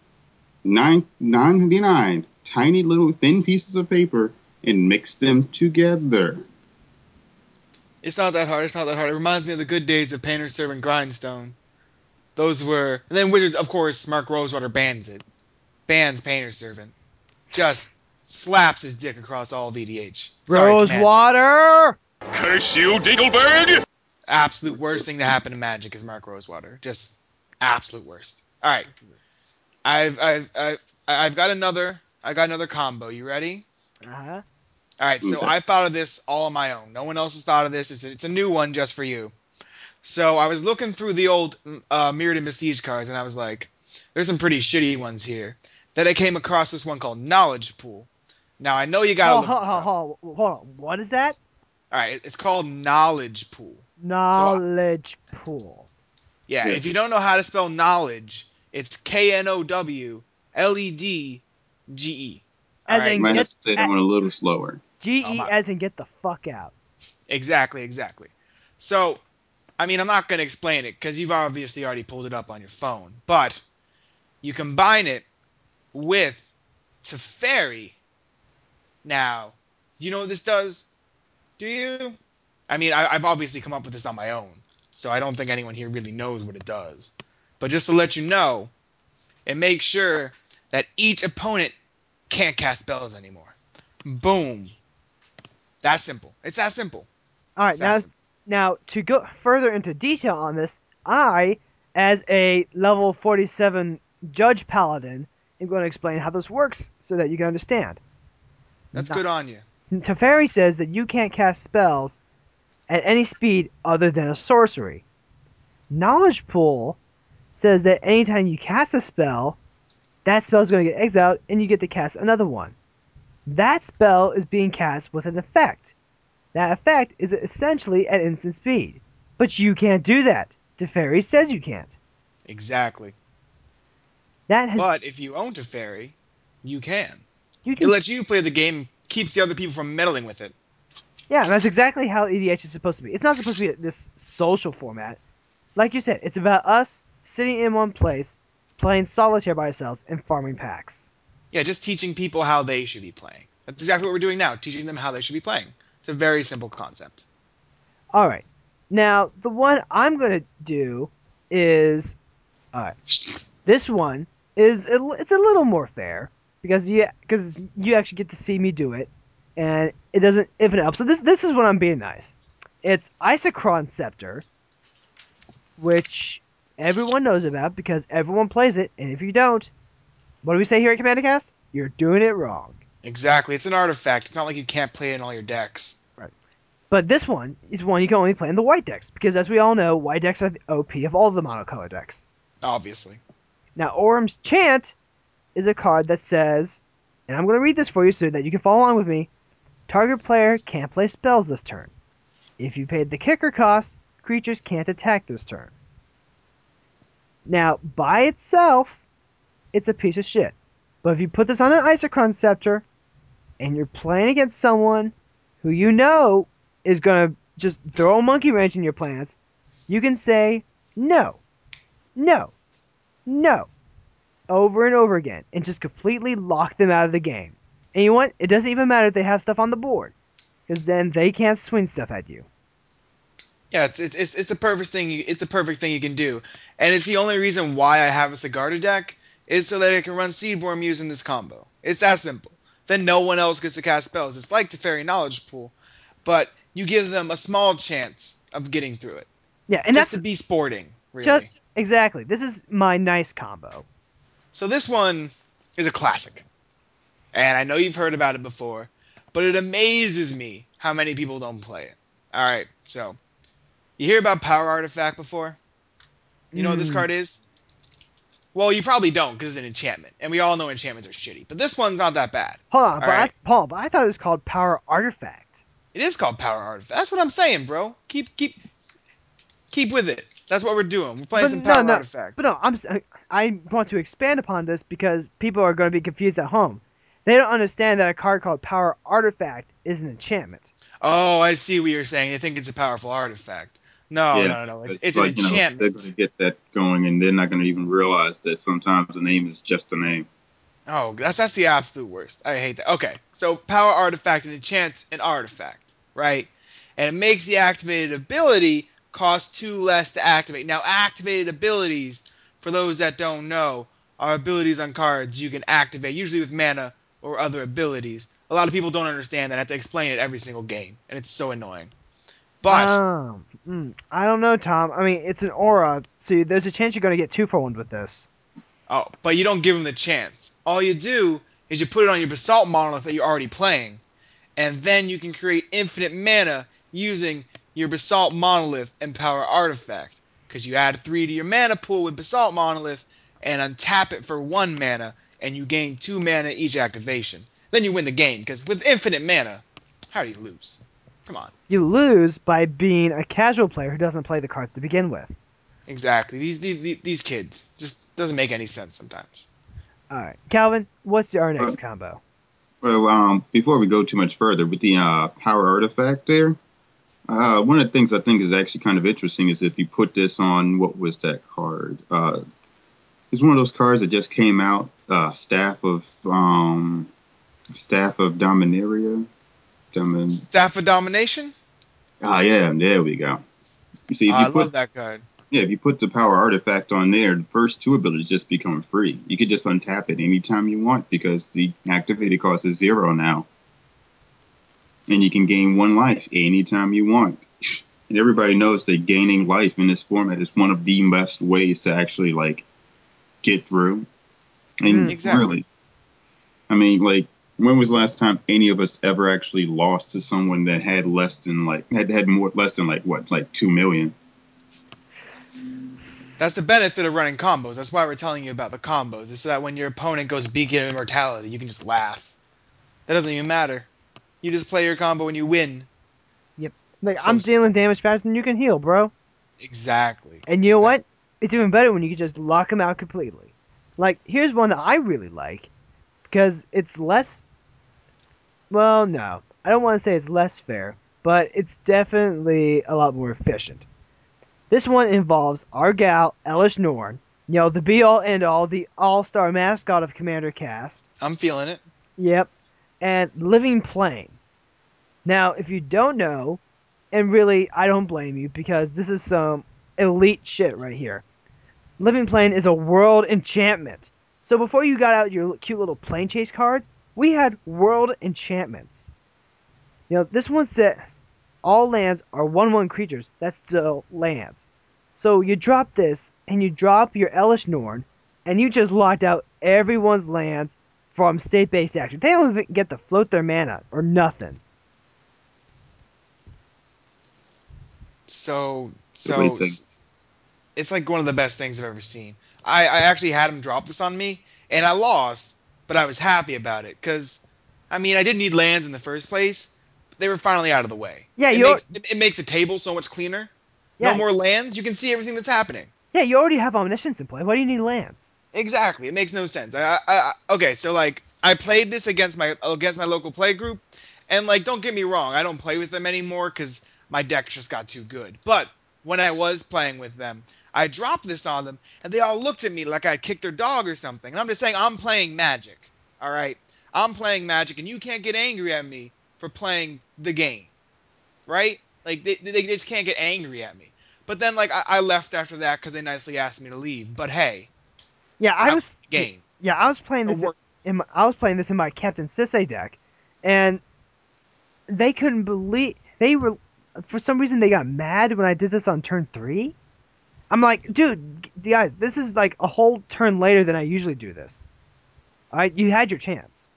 999 tiny little thin pieces of paper and mix them together. It's not that hard. It's not that hard. It reminds me of the good days of Painter Servant Grindstone. Those were, and then Wizards, of course. Mark Rosewater bans it. Bans Painter Servant. Just slaps his dick across all of EDH. Sorry, Commander. Rosewater! Curse you, Dingleberg! Absolute worst thing to happen to Magic is Mark Rosewater. Just absolute worst. All right, I've got another. I got another combo. You ready? Uh-huh. All right, so Okay. I thought of this all on my own. No one else has thought of this. It's a new one just for you. So I was looking through the old Mirrored and Besieged cards, and I was like, there's some pretty shitty ones here. Then I came across this one called Knowledge Pool. Now I know you gotta look this up. Hold on. What is that? All right, it's called Knowledge Pool. So Knowledge pool. yeah, Yeah. if you don't know how to spell knowledge, it's KNOWLEDGE. All As right, You in might have get to say that one a little slower. oh GE my, as in get the fuck out. exactly. So I mean, I'm not gonna explain it because you've obviously already pulled it up on your phone, but you combine it with Teferi. Now, you know what this does? Do you? I mean, I've obviously come up with this on my own, so I don't think anyone here really knows what it does. But just to let you know, it makes sure that each opponent can't cast spells anymore. Boom. That's simple. It's that simple. All right, It's that simple. now to go further into detail on this, I, as a level 47 judge paladin, am going to explain how this works so that you can understand. That's Now, good on you. Teferi says that you can't cast spells at any speed other than a sorcery. Knowledge Pool says that anytime you cast a spell, that spell is going to get exiled and you get to cast another one. That spell is being cast with an effect. That effect is essentially at instant speed. But you can't do that. Teferi says you can't. Exactly. That has But if you own Teferi, you can. you It can lets you play the game, keeps the other people from meddling with it. yeah, that's exactly how EDH is supposed to be. It's not supposed to be this social format. Like you said, it's about us sitting in one place, playing solitaire by ourselves, and farming packs. Yeah, just teaching people how they should be playing. That's exactly what we're doing now, teaching them how they should be playing. It's a very simple concept. All right. Now, the one I'm going to do is all right. This one is it's a little more fair because you actually get to see me do it, and it doesn't even help. So this is when I'm being nice. It's Isochron Scepter, which everyone knows about because everyone plays it, and if you don't, what do we say here at Commander Cast? You're doing it wrong. Exactly. It's an artifact. It's not like you can't play it in all your decks. Right. But this one is one you can only play in the white decks because, as we all know, white decks are the OP of all of the monocolor decks. Obviously. Now, Orum's Chant is a card that says, and I'm going to read this for you so that you can follow along with me. Target player can't play spells this turn. If you paid the kicker cost, creatures can't attack this turn. Now, by itself, it's a piece of shit. But if you put this on an Isochron Scepter, and you're playing against someone who you know is going to just throw a monkey wrench in your plans, you can say, no, no, no, over and over again, and just completely lock them out of the game. And you know what? It doesn't even matter if they have stuff on the board, because then they can't swing stuff at you. Yeah, it's the perfect thing. It's the perfect thing you can do, and it's the only reason why I have a Sigarda deck is so that I can run Seedborn using this combo. It's that simple. Then no one else gets to cast spells. It's like the Fairy Knowledge Pool, but you give them a small chance of getting through it, Yeah, and just that's to be sporting, just really. exactly. This is my nice combo. So this one is a classic, and I know you've heard about it before, but it amazes me how many people don't play it. All right, so you hear about Power Artifact before? You know what this Mm, card is? Well, you probably don't because it's an enchantment, and we all know enchantments are shitty. But this one's not that bad. hold on, All right, but I thought it was called Power Artifact. it is called Power Artifact. That's what I'm saying, bro. Keep. Keep with it. That's what we're doing. We're playing But some no, power no, artifact. but no. I want to expand upon this because people are going to be confused at home. They don't understand that a card called Power Artifact is an enchantment. Oh, I see what you're saying. They think it's a powerful artifact. No, Yeah, no, no. It's it's it's an like they're going to enchantment. get that going, and they're not going to even realize that sometimes the name is just a name. Oh, that's the absolute worst. I hate that. Okay, so power artifact and enchants an artifact, right? And it makes the activated ability cost 2 less to activate. Now, activated abilities, for those that don't know, are abilities on cards you can activate, usually with mana or other abilities. A lot of people don't understand that. I have to explain it every single game, and it's so annoying. But I don't know, Tom. I mean, it's an aura, so there's a chance you're going to get 2-for-1 with this. but you don't give them the chance. All you do is you put it on your basalt monolith that you're already playing, and then you can create infinite mana using your Basalt Monolith and Power Artifact. Because you add 3 to your mana pool with Basalt Monolith and untap it for 1 mana, and you gain 2 mana each activation. Then you win the game, because with infinite mana, how do you lose? Come on. You lose by being a casual player who doesn't play the cards to begin with. Exactly. These kids just doesn't make any sense sometimes. All right, Calvin, what's our Uh, next combo? well, before we go too much further with the power artifact there, one of the things I think is actually kind of interesting is if you put this on what was that card? It's one of those cards that just came out, Staff of Dominaria. Staff of Domination? Yeah, there we go. You see, Oh, I love that card. if you put the power artifact on there, the first 2 abilities just become free. You could just untap it anytime you want because the activated cost is 0 now, and you can gain 1 life anytime you want. And everybody knows that gaining life in this format is one of the best ways to actually like get through. And Exactly. really, I mean, like, when was the last time any of us ever actually lost to someone that had less than like 2 million? That's the benefit of running combos. That's why we're telling you about the combos. Is so that when your opponent goes Beacon of Immortality, you can just laugh. That doesn't even matter. You just play your combo and you win. Yep. Like, So I'm dealing simple. damage faster than you can heal, bro. Exactly. And you know Exactly. what? It's even better when you can just lock them out completely. Like, here's one that I really like because it's less. Well, no, I don't want to say it's less fair, but it's definitely a lot more efficient. This one involves our gal, Elish Norn, the be all end all, the all star mascot of Commander Cast. I'm feeling it. Yep. And Living Plane. Now, if you don't know, and really, I don't blame you because this is some elite shit right here. Living Plane is a world enchantment. So before you got out your cute little plane chase cards, we had world enchantments. This one says all lands are 1/1 creatures. That's still lands. So you drop this, and you drop your Elish Norn, and you just locked out everyone's lands from state-based action. They don't even get to float their mana or nothing. So The way so things. it's like one of the best things I've ever seen. I actually had him drop this on me, and I lost, but I was happy about it because, I mean, I didn't need lands in the first place. But they were finally out of the way. Yeah, It makes the table so much cleaner. No yeah, more lands. You can see everything that's happening. yeah. You already have omniscience in play. Why do you need lands? Exactly. It makes no sense. Okay, so like I played this against my local play group, and like don't get me wrong, I don't play with them anymore because my deck just got too good. But when I was playing with them, I dropped this on them, and they all looked at me like I'd kicked their dog or something. And I'm just saying I'm playing Magic. All right, I'm playing Magic, and you can't get angry at me for playing the game, right? Like they just can't get angry at me. But then like I left after that because they nicely asked me to leave. But hey, Yeah, I I was. won the game. Yeah, I was playing So this work. I was playing this in my Captain Sisse deck, and they couldn't believe they were. For some reason, they got mad when I did this on turn 3. I'm like, dude, guys, this is like a whole turn later than I usually do this. All right, you had your chance.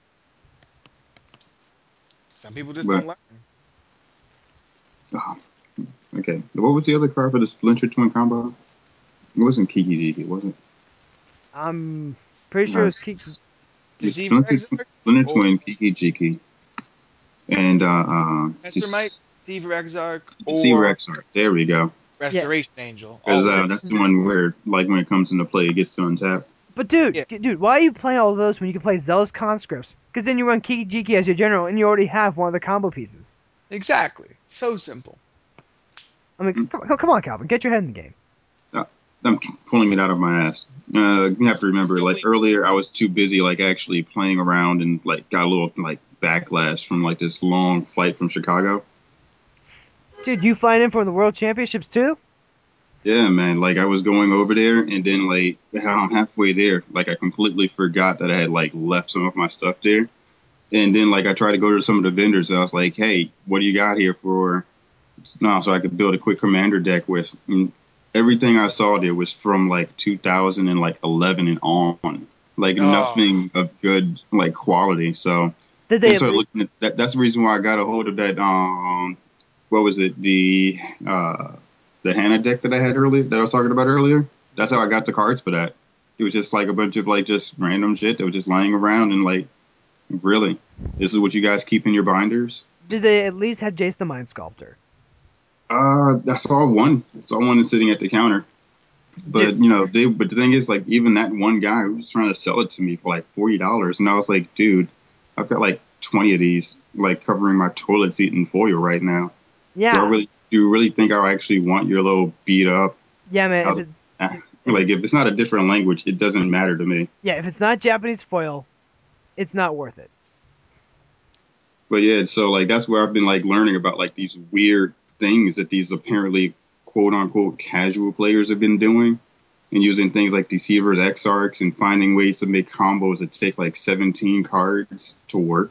Some people just don't But learn. oh, okay, what was the other card for the Splinter Twin combo? It wasn't Kiki Jiki, was it? I'm pretty sure Uh, it's it's Deceiver Exarch Splinter or Twin Kiki Jiki and Master Might, Deceiver Exarch Deceiver or Exarch. There we go. Restoration Angel. Because Always. that's the one where, like, when it comes into play, it gets to untap. But dude, Yeah. dude, why are you playing all those when you can play Zealous Conscripts? Because then you run Kiki as your general, and you already have one of the combo pieces. Exactly. So simple. I mean, come on, Calvin, get your head in the game. I'm pulling it out of my ass. You have to remember, like, Simply- earlier I was too busy, like, actually playing around and, like, got a little, like, backlash from, like, this long flight from Chicago. Dude, you flying in for the World Championships too? Yeah, man. Like, I was going over there, and then, like, I'm halfway there. Like, I completely forgot that I had, like, left some of my stuff there. And then, like, I tried to go to some of the vendors, and I was like, hey, what do you got here for? No, so I could build a quick commander deck with. And everything I saw there was from, like, 2011 and on. Like, Oh. nothing of good, like, quality. So Did I they? started looking at that. That's the reason why I got a hold of that, what was it? The Hannah deck that I had earlier, that I was talking about earlier. That's how I got the cards for that. It was just like a bunch of like just random shit that was just lying around, and like, really, this is what you guys keep in your binders? Did they at least have Jace the Mind Sculptor? I saw one. Saw one sitting at the counter. But but the thing is, like, even that one guy was trying to sell it to me for like $40, and I was like, dude, I've got like 20 of these, like, covering my toilet seat in foil right now. Yeah, Do you really think I actually want your little beat up? yeah, man. If it's not a different language, it doesn't matter to me. If it's not Japanese foil, it's not worth it. But yeah, so like that's where I've been like learning about like these weird things that these apparently quote unquote casual players have been doing, and using things like Deceivers, Exarchs, and finding ways to make combos that take like 17 cards to work.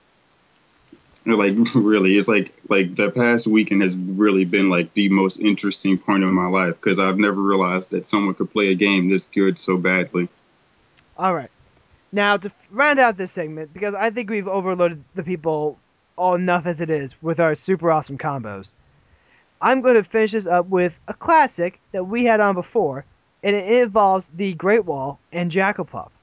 Like, really, it's like the past weekend has really been like the most interesting point of my life, because I've never realized that someone could play a game this good so badly. All right. Now, to round out this segment, because I think we've overloaded the people all enough as it is with our super awesome combos, I'm going to finish this up with a classic that we had on before, and it involves the Great Wall and Jackal Pup.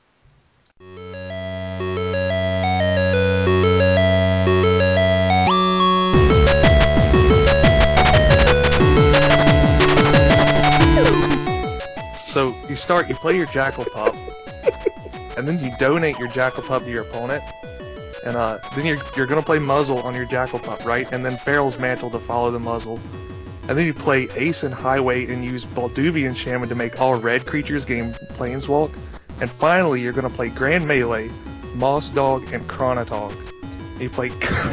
So you play your Jackal Pup, and then you donate your Jackal Pup to your opponent, and then you're gonna play Muzzle on your Jackal Pup, right? And then Pharaoh's Mantle to follow the Muzzle, and then you play Ace and Highway and use Balduvian Shaman to make all red creatures gain Planeswalk, and finally you're gonna play Grand Melee, Moss Dog, and Chronotog. You play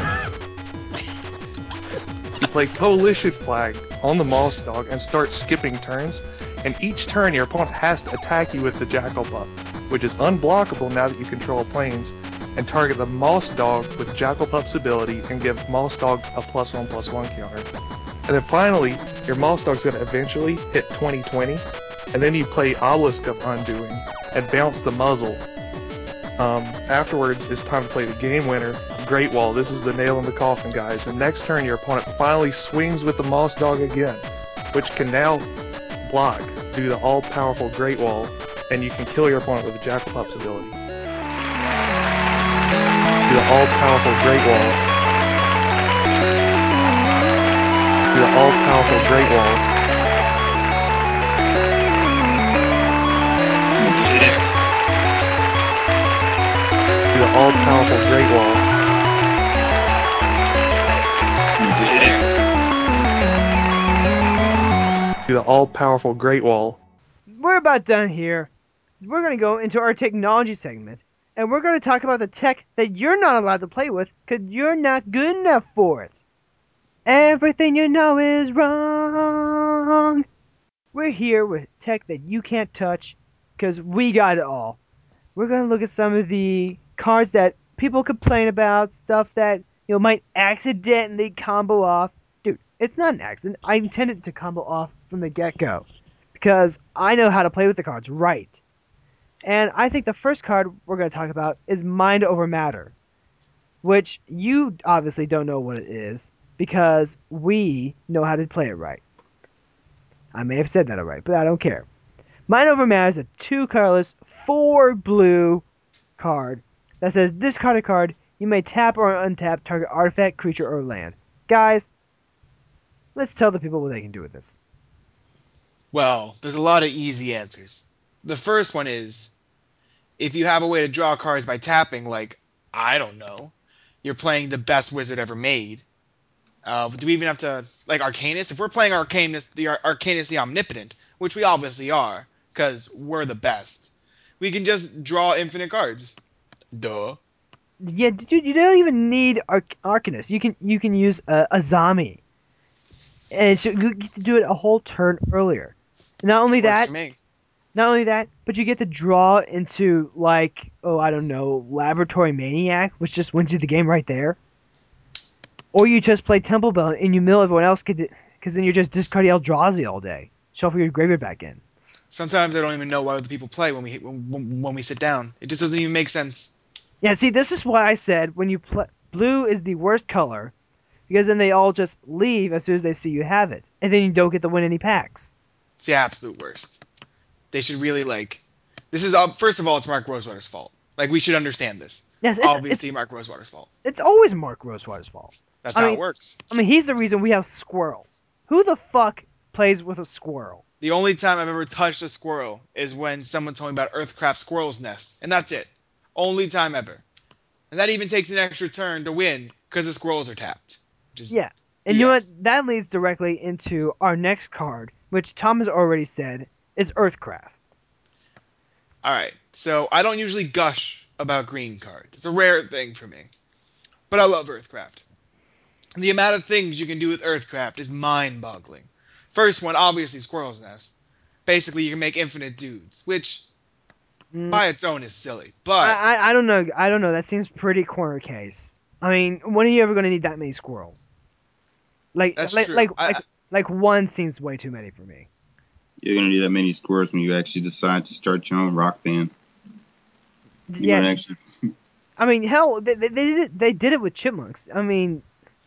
you play Coalition Flag on the Moss Dog and start skipping turns. And each turn, your opponent has to attack you with the Jackal Pup, which is unblockable now that you control planes, and target the Moss Dog with Jackal Pup's ability and give Moss Dog a +1/+1 counter. And then finally, your Moss Dog's going to eventually hit 20/20, and then you play Obelisk of Undoing and bounce the Muzzle. Afterwards, it's time to play the game winner, Great Wall. This is the nail in the coffin, guys. And next turn, your opponent finally swings with the Moss Dog again, which can now block, do the all-powerful Great Wall, and you can kill your opponent with the Jackal Pup's ability. Do the all-powerful Great Wall. Do the all-powerful Great Wall. Do the all-powerful Great Wall. Do the all-powerful Great Wall. We're about done here. We're going to go into our technology segment, and we're going to talk about the tech that you're not allowed to play with because you're not good enough for it. Everything you know is wrong. We're here with tech that you can't touch because we got it all. We're going to look at some of the cards that people complain about, stuff that might accidentally combo off. Dude, it's not an accident. I intended to combo off from the get-go because I know how to play with the cards right. And I think the first card we're going to talk about is Mind Over Matter, which you obviously don't know what it is because we know how to play it right. I may have said that alright, but I don't care. Mind Over Matter is a 2-colorless, 4-blue card that says, discard a card, you may tap or untap target artifact, creature, or land. Guys, let's tell the people what they can do with this. Well, there's a lot of easy answers. The first one is if you have a way to draw cards by tapping, like, I don't know, you're playing the best wizard ever made. Do we even have to, like, Arcanus? If we're playing Arcanus the Omnipotent, which we obviously are, because we're the best, we can just draw infinite cards. Duh. Yeah, dude, you don't even need Arcanist. You can use Azami, and so you get to do it a whole turn earlier. Not only Works that, for me. but you get to draw into like, oh, I don't know, Laboratory Maniac, which just wins you the game right there. Or you just play Temple Bell and you mill everyone else because then you're just discarding Eldrazi all day. Shuffle your graveyard back in. Sometimes I don't even know what other people play when we sit down. It just doesn't even make sense. Yeah, see, this is why I said when you play blue is the worst color because then they all just leave as soon as they see you have it, and then you don't get to win any packs. It's the absolute worst. They should really like. This is first of all, it's Mark Rosewater's fault. Like we should understand this. Yes, Obviously, Mark Rosewater's fault. it's always Mark Rosewater's fault. That's I how mean, it works. he's the reason we have squirrels. Who the fuck plays with a squirrel? The only time I've ever touched a squirrel is when someone told me about Earthcraft Squirrel's Nest, and that's it. Only time ever. And that even takes an extra turn to win because the squirrels are tapped. Which is Yeah, and you know what? BS. That leads directly into our next card, which Tom has already said is Earthcraft. All right, so I don't usually gush about green cards. It's a rare thing for me, but I love Earthcraft. The amount of things you can do with Earthcraft is mind-boggling. First one, obviously, Squirrel's Nest. Basically, you can make infinite dudes, which Mm, by its own is silly. But I don't know. I don't know. That seems pretty corner case. I mean, when are you ever going to need that many squirrels? Like, that's like, true. like, like, like one seems way too many for me. You're gonna need that many squares when you actually decide to start your own rock band. You're Yeah, gonna actually, I mean, hell, they did it with chipmunks. I mean,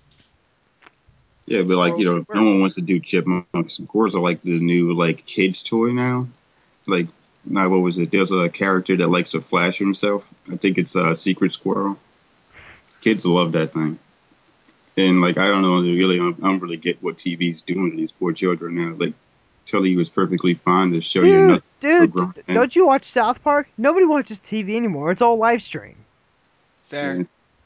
yeah, but like Squirrels can no work. one wants to do chipmunks. Squirrels are like the new like kids toy now. Like, not what was it? There's a character that likes to flash himself. I think it's Secret Squirrel. Kids love that thing. And like, I don't know, really, I don't really get what TV's doing to these poor children now. Like, telling you it's perfectly fine to show your dude, nuts to a dude, grown man. don't you watch South Park? Nobody watches TV anymore. It's all live stream. Fair. Yeah,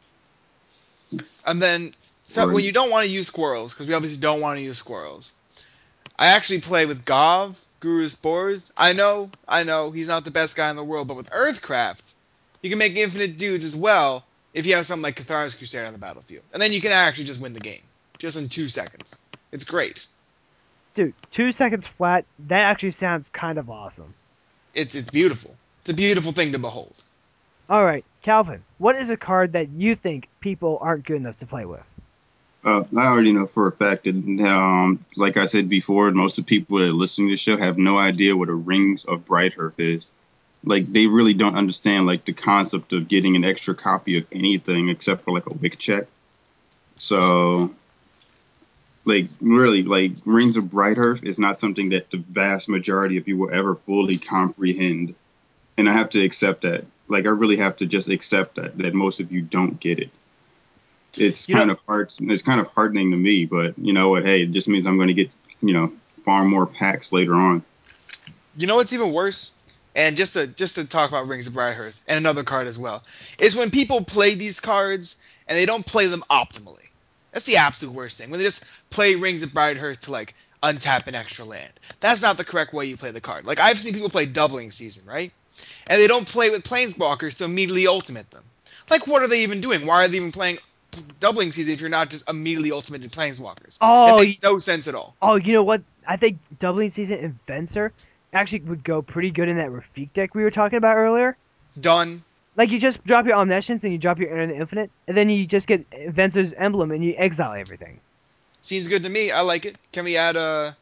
And then, so or when you don't want to use squirrels, because we obviously don't want to use squirrels, I actually play with Gov, Guru Spores. I know, he's not the best guy in the world, but with Earthcraft, you can make infinite dudes as well if you have something like Cathar's Crusade on the battlefield. And then you can actually just win the game. Just in 2 seconds. It's great. Dude, 2 seconds flat. That actually sounds kind of awesome. It's beautiful. It's a beautiful thing to behold. All right, Calvin, what is a card that you think people aren't good enough to play with? I already know for a fact that, like I said before, most of the people that are listening to the show have no idea what a Ring of Bright Hearth is. Like, they really don't understand like the concept of getting an extra copy of anything except for like a Wick check. So, like, really, like, Rings of Bright Hearth is not something that the vast majority of people ever fully comprehend. And I have to accept that. Like, I really have to just accept that most of you don't get it. It's You know, kind of hard. It's kind of hardening to me, but you know what? Hey, it just means I'm going to get, far more packs later on. you know what's even worse? And just to talk about Rings of Brighthearth and another card as well, is when people play these cards and they don't play them optimally. That's the absolute worst thing. When they just play Rings of Brighthearth to like untap an extra land. That's not the correct way you play the card. Like I've seen people play Doubling Season, right? And they don't play with Planeswalkers to immediately ultimate them. Like what are they even doing? Why are they even playing Doubling Season if you're not just immediately ultimating Planeswalkers? It Oh, makes no sense at all. oh, you know what? I think doubling season and Venser actually would go pretty good in that Rafik deck we were talking about earlier. Done. Like you just drop your Omniscience and you drop your Inner Infinite, and then you just get Venser's emblem and you exile everything. Seems good to me. I like it. Can we add a?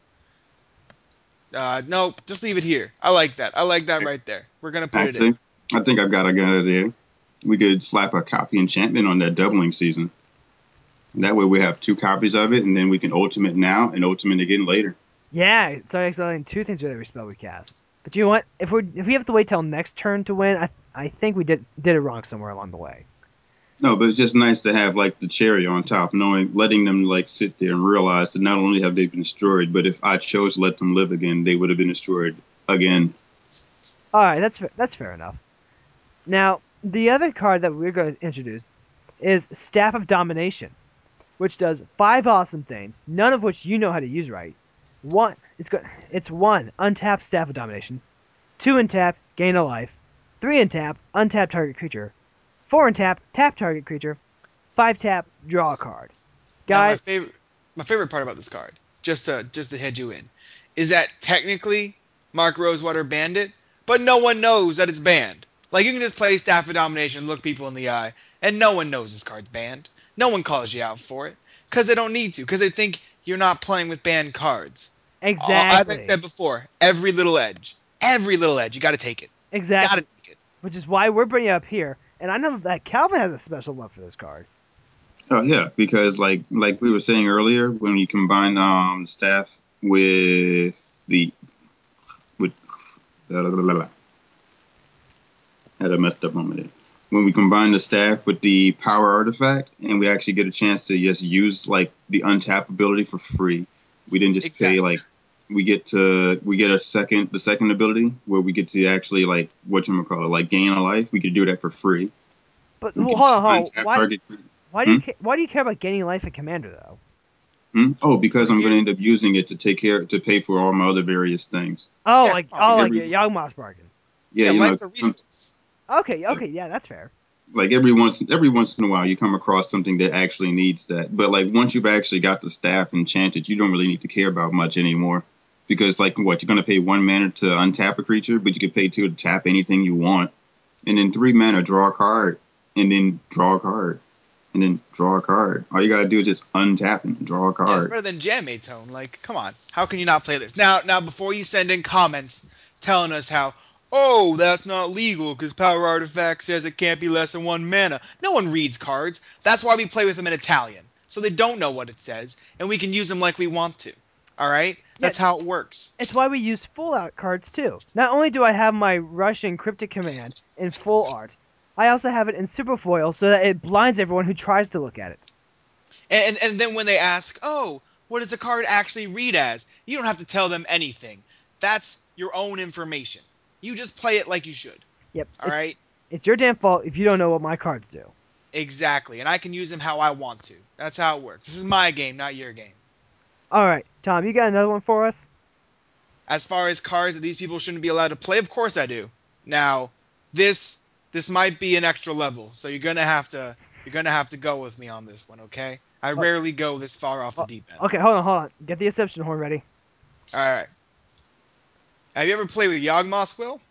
No, just leave it here. I like that. I like that right there. We're gonna put it in. Actually, I think I've got a good idea. We could slap a copy enchantment on that Doubling Season. That way we have two copies of it, and then we can ultimate now and ultimate again later. Yeah, so exiling two things with every spell we cast. But you know what? If we have to wait till next turn to win, I think we did it wrong somewhere along the way. No, but it's just nice to have like the cherry on top, letting them like sit there and realize that not only have they been destroyed, but if I chose to let them live again, they would have been destroyed again. All right, that's fair enough. Now, the other card that we're going to introduce is Staff of Domination, which does 5 awesome things, none of which you know how to use right. It's one untap Staff of Domination, 2 untap gain a life, 3 untap untap target creature, 4 untap tap target creature, 5 tap draw a card. Now, Guys, my favorite part about this card, just to head you in, is that technically Mark Rosewater banned it, but no one knows that it's banned. Like you can just play Staff of Domination, look people in the eye, and no one knows this card's banned. No one calls you out for it because they don't need to, because they think you're not playing with banned cards. As I exactly, said before, every little edge, you got to take it. Got to exactly, take it. which is why we're bringing it up here. And I know that Calvin has a special love for this card. Oh yeah, because like we were saying earlier, when you combine staff with the with had a messed up moment there. When we combine the staff with the power artifact, and we actually get a chance to just use like the untap ability for free. We didn't just pay Exactly. like we get the second ability where we get to actually like whatchamacallit, like gain a life. We could do that for free. But We hold can on, hold on. untap target. Why do Hmm? why do you care about gaining life at Commander though? Hmm? Oh, because Well, I'm going to here's end up using it to pay for all my other various things. yeah. Like Like every a Yawgmoth bargain. yeah, Yeah, life's a resource. Okay, yeah, that's fair. like every once in a while you come across something that actually needs that. But like once you've actually got the staff enchanted, you don't really need to care about much anymore. Because like what, you're gonna pay 1 mana to untap a creature, but you can pay 2 to tap anything you want. And then 3 mana draw a card. And then draw a card. And then draw a card. All you gotta do is just untap and draw a Yeah, it's card. better than Jam Tone. Like, come on, how can you not play this? Now, before you send in comments telling us how, oh, that's not legal because Power Artifact says it can't be less than 1 mana. No one reads cards. That's why we play with them in Italian, so they don't know what it says, and we can use them like we want to. All right, Yeah, that's how it works. it's why we use full art cards too. Not only do I have my Russian Cryptic Command in full art, I also have it in super foil so that it blinds everyone who tries to look at it. And then when they ask, oh, what does the card actually read as? You don't have to tell them anything. That's your own information. You just play it like you should. Yep, All right. it's your damn fault if you don't know what my cards do. Exactly, and I can use them how I want to. That's how it works. This is my game, not your game. All right, Tom, you got another one for us? As far as cards that these people shouldn't be allowed to play, of course I do. Now, this might be an extra level, so you're gonna have to go with me on this one, okay? I Oh, rarely go this far off the oh, deep end. okay, hold on. Get the exception horn ready. All right. Have you ever played with Yawgmoth, Will?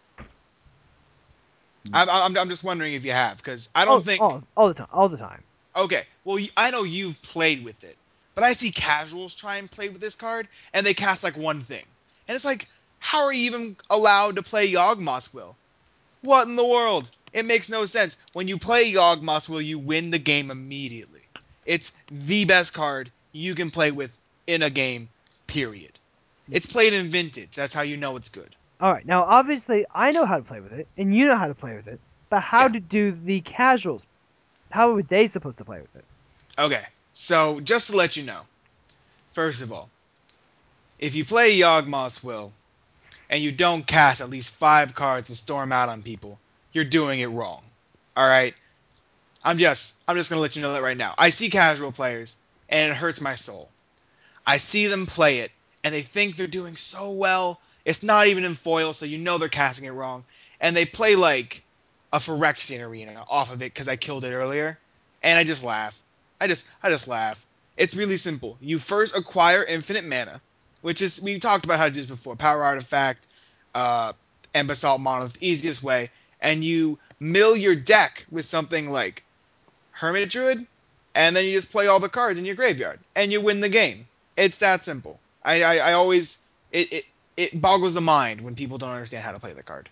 I'm just wondering if you have, because I don't think. All the time, all the time. Okay, well, I know you've played with it, but I see casuals try and play with this card, and they cast like one thing. And it's like, how are you even allowed to play Yawgmoth Will? What in the world? It makes no sense. When you play Yawgmoth Will, you win the game immediately. It's the best card you can play with in a game, period. Yep. It's played in Vintage. That's how you know it's good. All right, now obviously I know how to play with it, and you know how to play with it. But how Yeah. do the casuals? How are they supposed to play with it? Okay, so just to let you know, first of all, if you play Yawgmoth Will, and you don't cast at least 5 cards and storm out on people, you're doing it wrong. All right? I'm just going to let you know that right now. I see casual players and it hurts my soul. I see them play it and they think they're doing so well. It's not even in foil, so you know they're casting it wrong. And they play like a Phyrexian arena off of it because I killed it earlier. And I just laugh. I just laugh. It's really simple. You first acquire infinite mana, which is we talked about how to do this before. Power artifact, uh, and basalt monolith, easiest way. And you mill your deck with something like Hermit Druid, and then you just play all the cards in your graveyard, and you win the game. It's that simple. I always it boggles the mind when people don't understand how to play the card.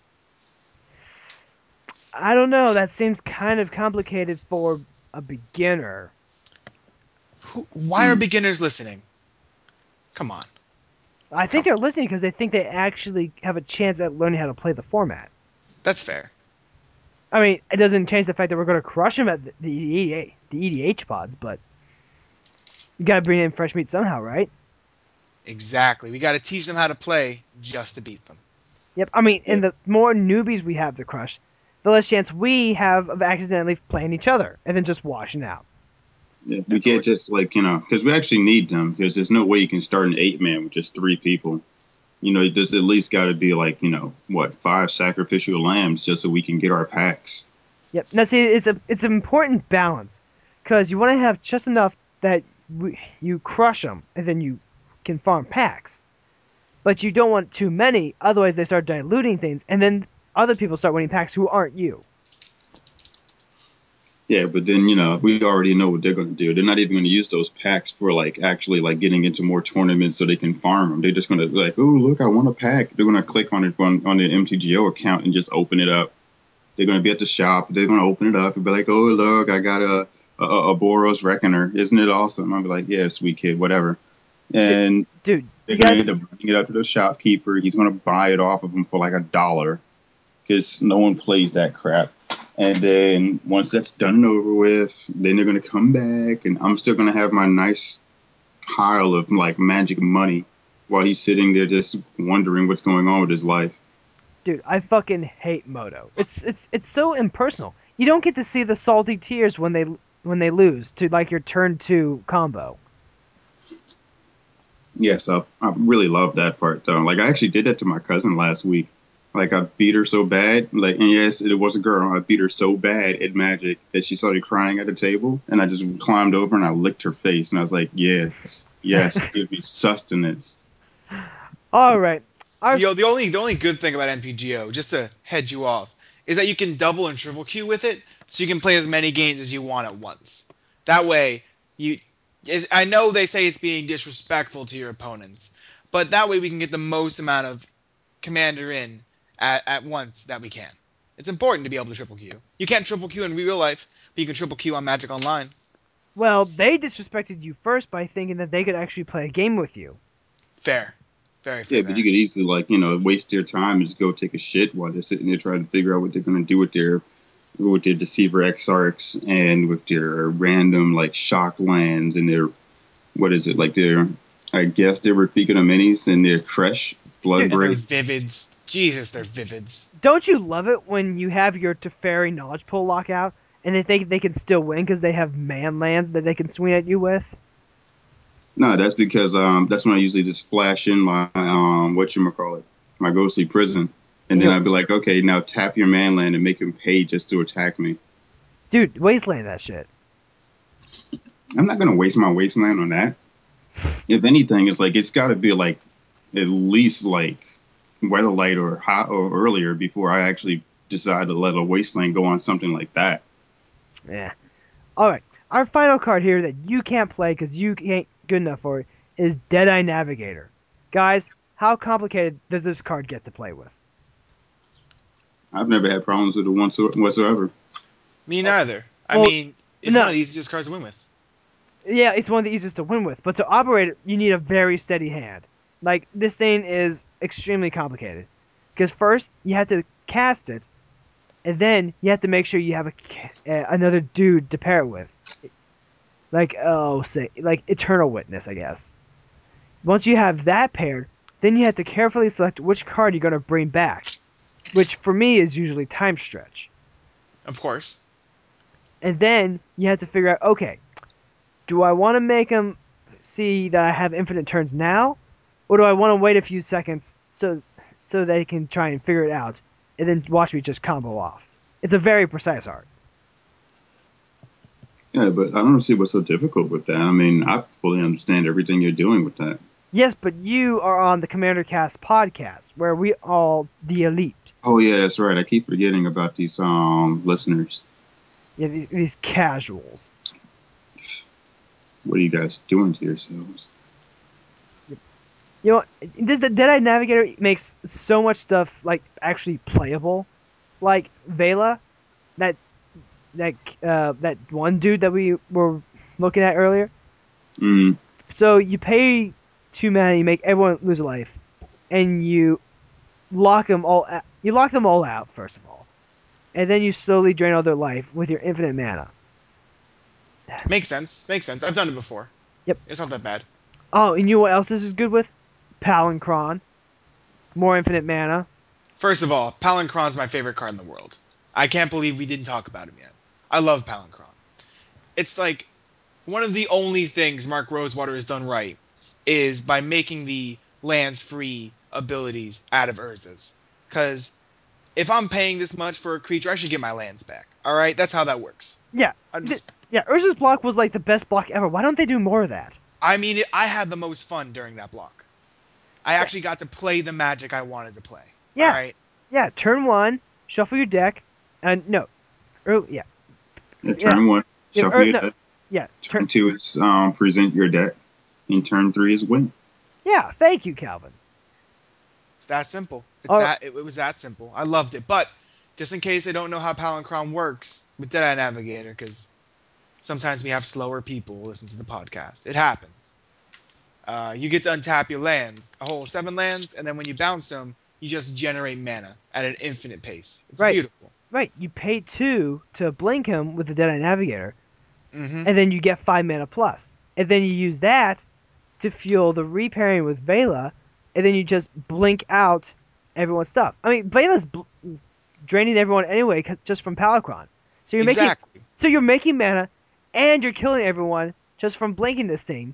I don't know. That seems kind of complicated for a beginner. Why are Hmm. beginners listening? Come on, I think come they're on. listening because they think they actually have a chance at learning how to play the format. That's fair. I mean, it doesn't change the fact that we're going to crush them at the EDH pods, but you got to bring in fresh meat somehow, right? Exactly. We got to teach them how to play just to beat them. Yep. I mean, Yeah. and the more newbies we have to crush, the less chance we have of accidentally playing each other and then just washing out. Yeah, we can't just because we actually need them because there's no way you can start an 8-man with just 3 people. There's at least got to be 5 sacrificial lambs just so we can get our packs. Yep. Now, see, it's an important balance because you want to have just enough that you crush them and then you can farm packs, but you don't want too many. Otherwise, they start diluting things, and then other people start winning packs who aren't you. Yeah, but then we already know what they're going to do. They're not even going to use those packs for actually getting into more tournaments so they can farm them. They're just going to be like, oh look, I want a pack. They're going to click on it on the MTGO account and just open it up. They're going to be at the shop. They're going to open it up and be like, oh look, I got a Boros Reckoner. Isn't it awesome? I'll be like, yeah, sweet kid, whatever. And Dude, they're you going to got end up bringing it up to the shopkeeper. He's going to buy it off of him for $1 because no one plays that crap. And then once that's done and over with, then they're going to come back, and I'm still going to have my nice pile of magic money while he's sitting there just wondering what's going on with his life. Dude, I fucking hate Moto. It's so impersonal. You don't get to see the salty tears when they lose to your turn 2 combo. Yes, I really love that part though. I actually did that to my cousin last week. I beat her so bad, and yes, it was a girl. I beat her so bad at Magic that she started crying at the table, and I just climbed over and I licked her face, and I was like, yes, give me sustenance. All right. Our The only good thing about NPGO, just to head you off, is that you can double and triple queue with it, so you can play as many games as you want at once. That way, I know they say it's being disrespectful to your opponents, but that way we can get the most amount of commander in at once that we can. It's important to be able to triple queue. You can't triple queue in real life, but you can triple queue on Magic Online. Well, they disrespected you first by thinking that they could actually play a game with you. Fair. Very fair Yeah, but there. you could easily waste their time and just go take a shit while they're sitting there trying to figure out what they're going to do with their Deceiver Exarchs and with their random shock lands and their what is it their I guess their Rafika Minis and their fresh Dude, And their Bloodbraid. Vivids. Jesus, they're Vivids. Don't you love it when you have your Teferi knowledge pool lockout and they think they can still win because they have man lands that they can swing at you with? No, that's because that's when I usually just flash in my whatchamacallit, my ghostly prison. And then Yep. I'd be like, okay, now tap your man land and make him pay just to attack me. Dude, wasteland that shit. I'm not gonna waste my wasteland on that. If anything, it's got to be at least Weatherlight or hot or earlier before I actually decide to let a wasteland go on something like that. Yeah. All right. Our final card here that you can't play because you ain't good enough for it is Deadeye Navigator. Guys, how complicated does this card get to play with? I've never had problems with it whatsoever. Me neither. I Well, mean, it's one no. of the easiest cards to win with. Yeah, it's one of the easiest to win with, but to operate it, you need a very steady hand. This thing is extremely complicated. Because first, you have to cast it, and then you have to make sure you have another dude to pair it with. Eternal Witness, I guess. Once you have that paired, then you have to carefully select which card you're going to bring back, which for me is usually Time Stretch. Of course. And then you have to figure out, okay, do I want to make them see that I have infinite turns now, or do I want to wait a few seconds so they can try and figure it out, and then watch me just combo off? It's a very precise art. Yeah, but I don't see what's so difficult with that. I mean, I fully understand everything you're doing with that. Yes, but you are on the Commander Cast podcast, where we all the elite. Oh yeah, that's right. I keep forgetting about these listeners. Yeah, these casuals. What are you guys doing to yourselves? You know, the Deadeye Navigator makes so much stuff actually playable, like Vela, that one dude that we were looking at earlier. Mm. So you pay 2 mana, you make everyone lose a life, and you lock them all. You lock them all out first of all, and then you slowly drain all their life with your infinite mana. Makes sense. Makes sense. I've done it before. Yep. It's not that bad. Oh, and you know what else this is good with? Palinchron. More infinite mana. First of all, Palinchron's my favorite card in the world. I can't believe we didn't talk about him yet. I love Palinchron. It's like one of the only things Mark Rosewater has done right is by making the lands free abilities out of Urza's. Because if I'm paying this much for a creature, I should get my lands back. All right, that's how that works. Yeah. I'm just, Yeah, Urza's block was like the best block ever. Why don't they do more of that? I mean, I had the most fun during that block. I Yeah. actually got to play the Magic I wanted to play. Yeah. All right. Yeah, turn 1, shuffle your deck, and no. Yeah. Turn 1, Yeah, shuffle your no. deck. Yeah. Turn 2 is present your deck. And turn 3 is win. Yeah, thank you, Calvin. It's that simple. Oh. It was that simple. I loved it. But just in case they don't know how Palinchron works with Deadeye Navigator, because sometimes we have slower people listen to the podcast. It happens. You get to untap your lands, a whole 7 lands, and then when you bounce them, you just generate mana at an infinite pace. It's Right. beautiful. Right, you pay 2 to blink him with the Deadeye Navigator, Mm-hmm. and then you get 5 mana plus. And then you use that to fuel the repairing with Vela, and then you just blink out everyone's stuff. I mean, Vela's draining everyone anyway just from Palinchron. So Exactly. you're making mana, and you're killing everyone just from blinking this thing.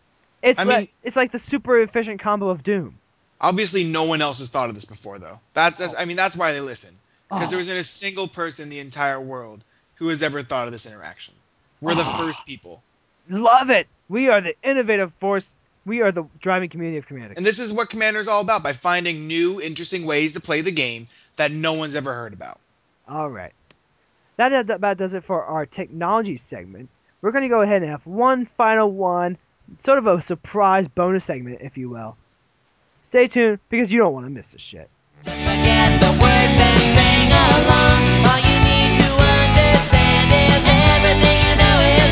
I mean, It's like the super efficient combo of Doom. obviously, no one else has thought of this before, though. That's why they listen. Because there Oh, isn't a single person in the entire world who has ever thought of this interaction. We're the first people. love it! We are the innovative force. We are the driving community of Commander. And this is what Commander is all about, by finding new, interesting ways to play the game that no one's ever heard about. All right. That about does it for our technology segment. We're going to go ahead and have one final one, sort of a surprise bonus segment, if you will. Stay tuned, because you don't want to miss this shit. Forget the words and sing along. All you need to understand is everything you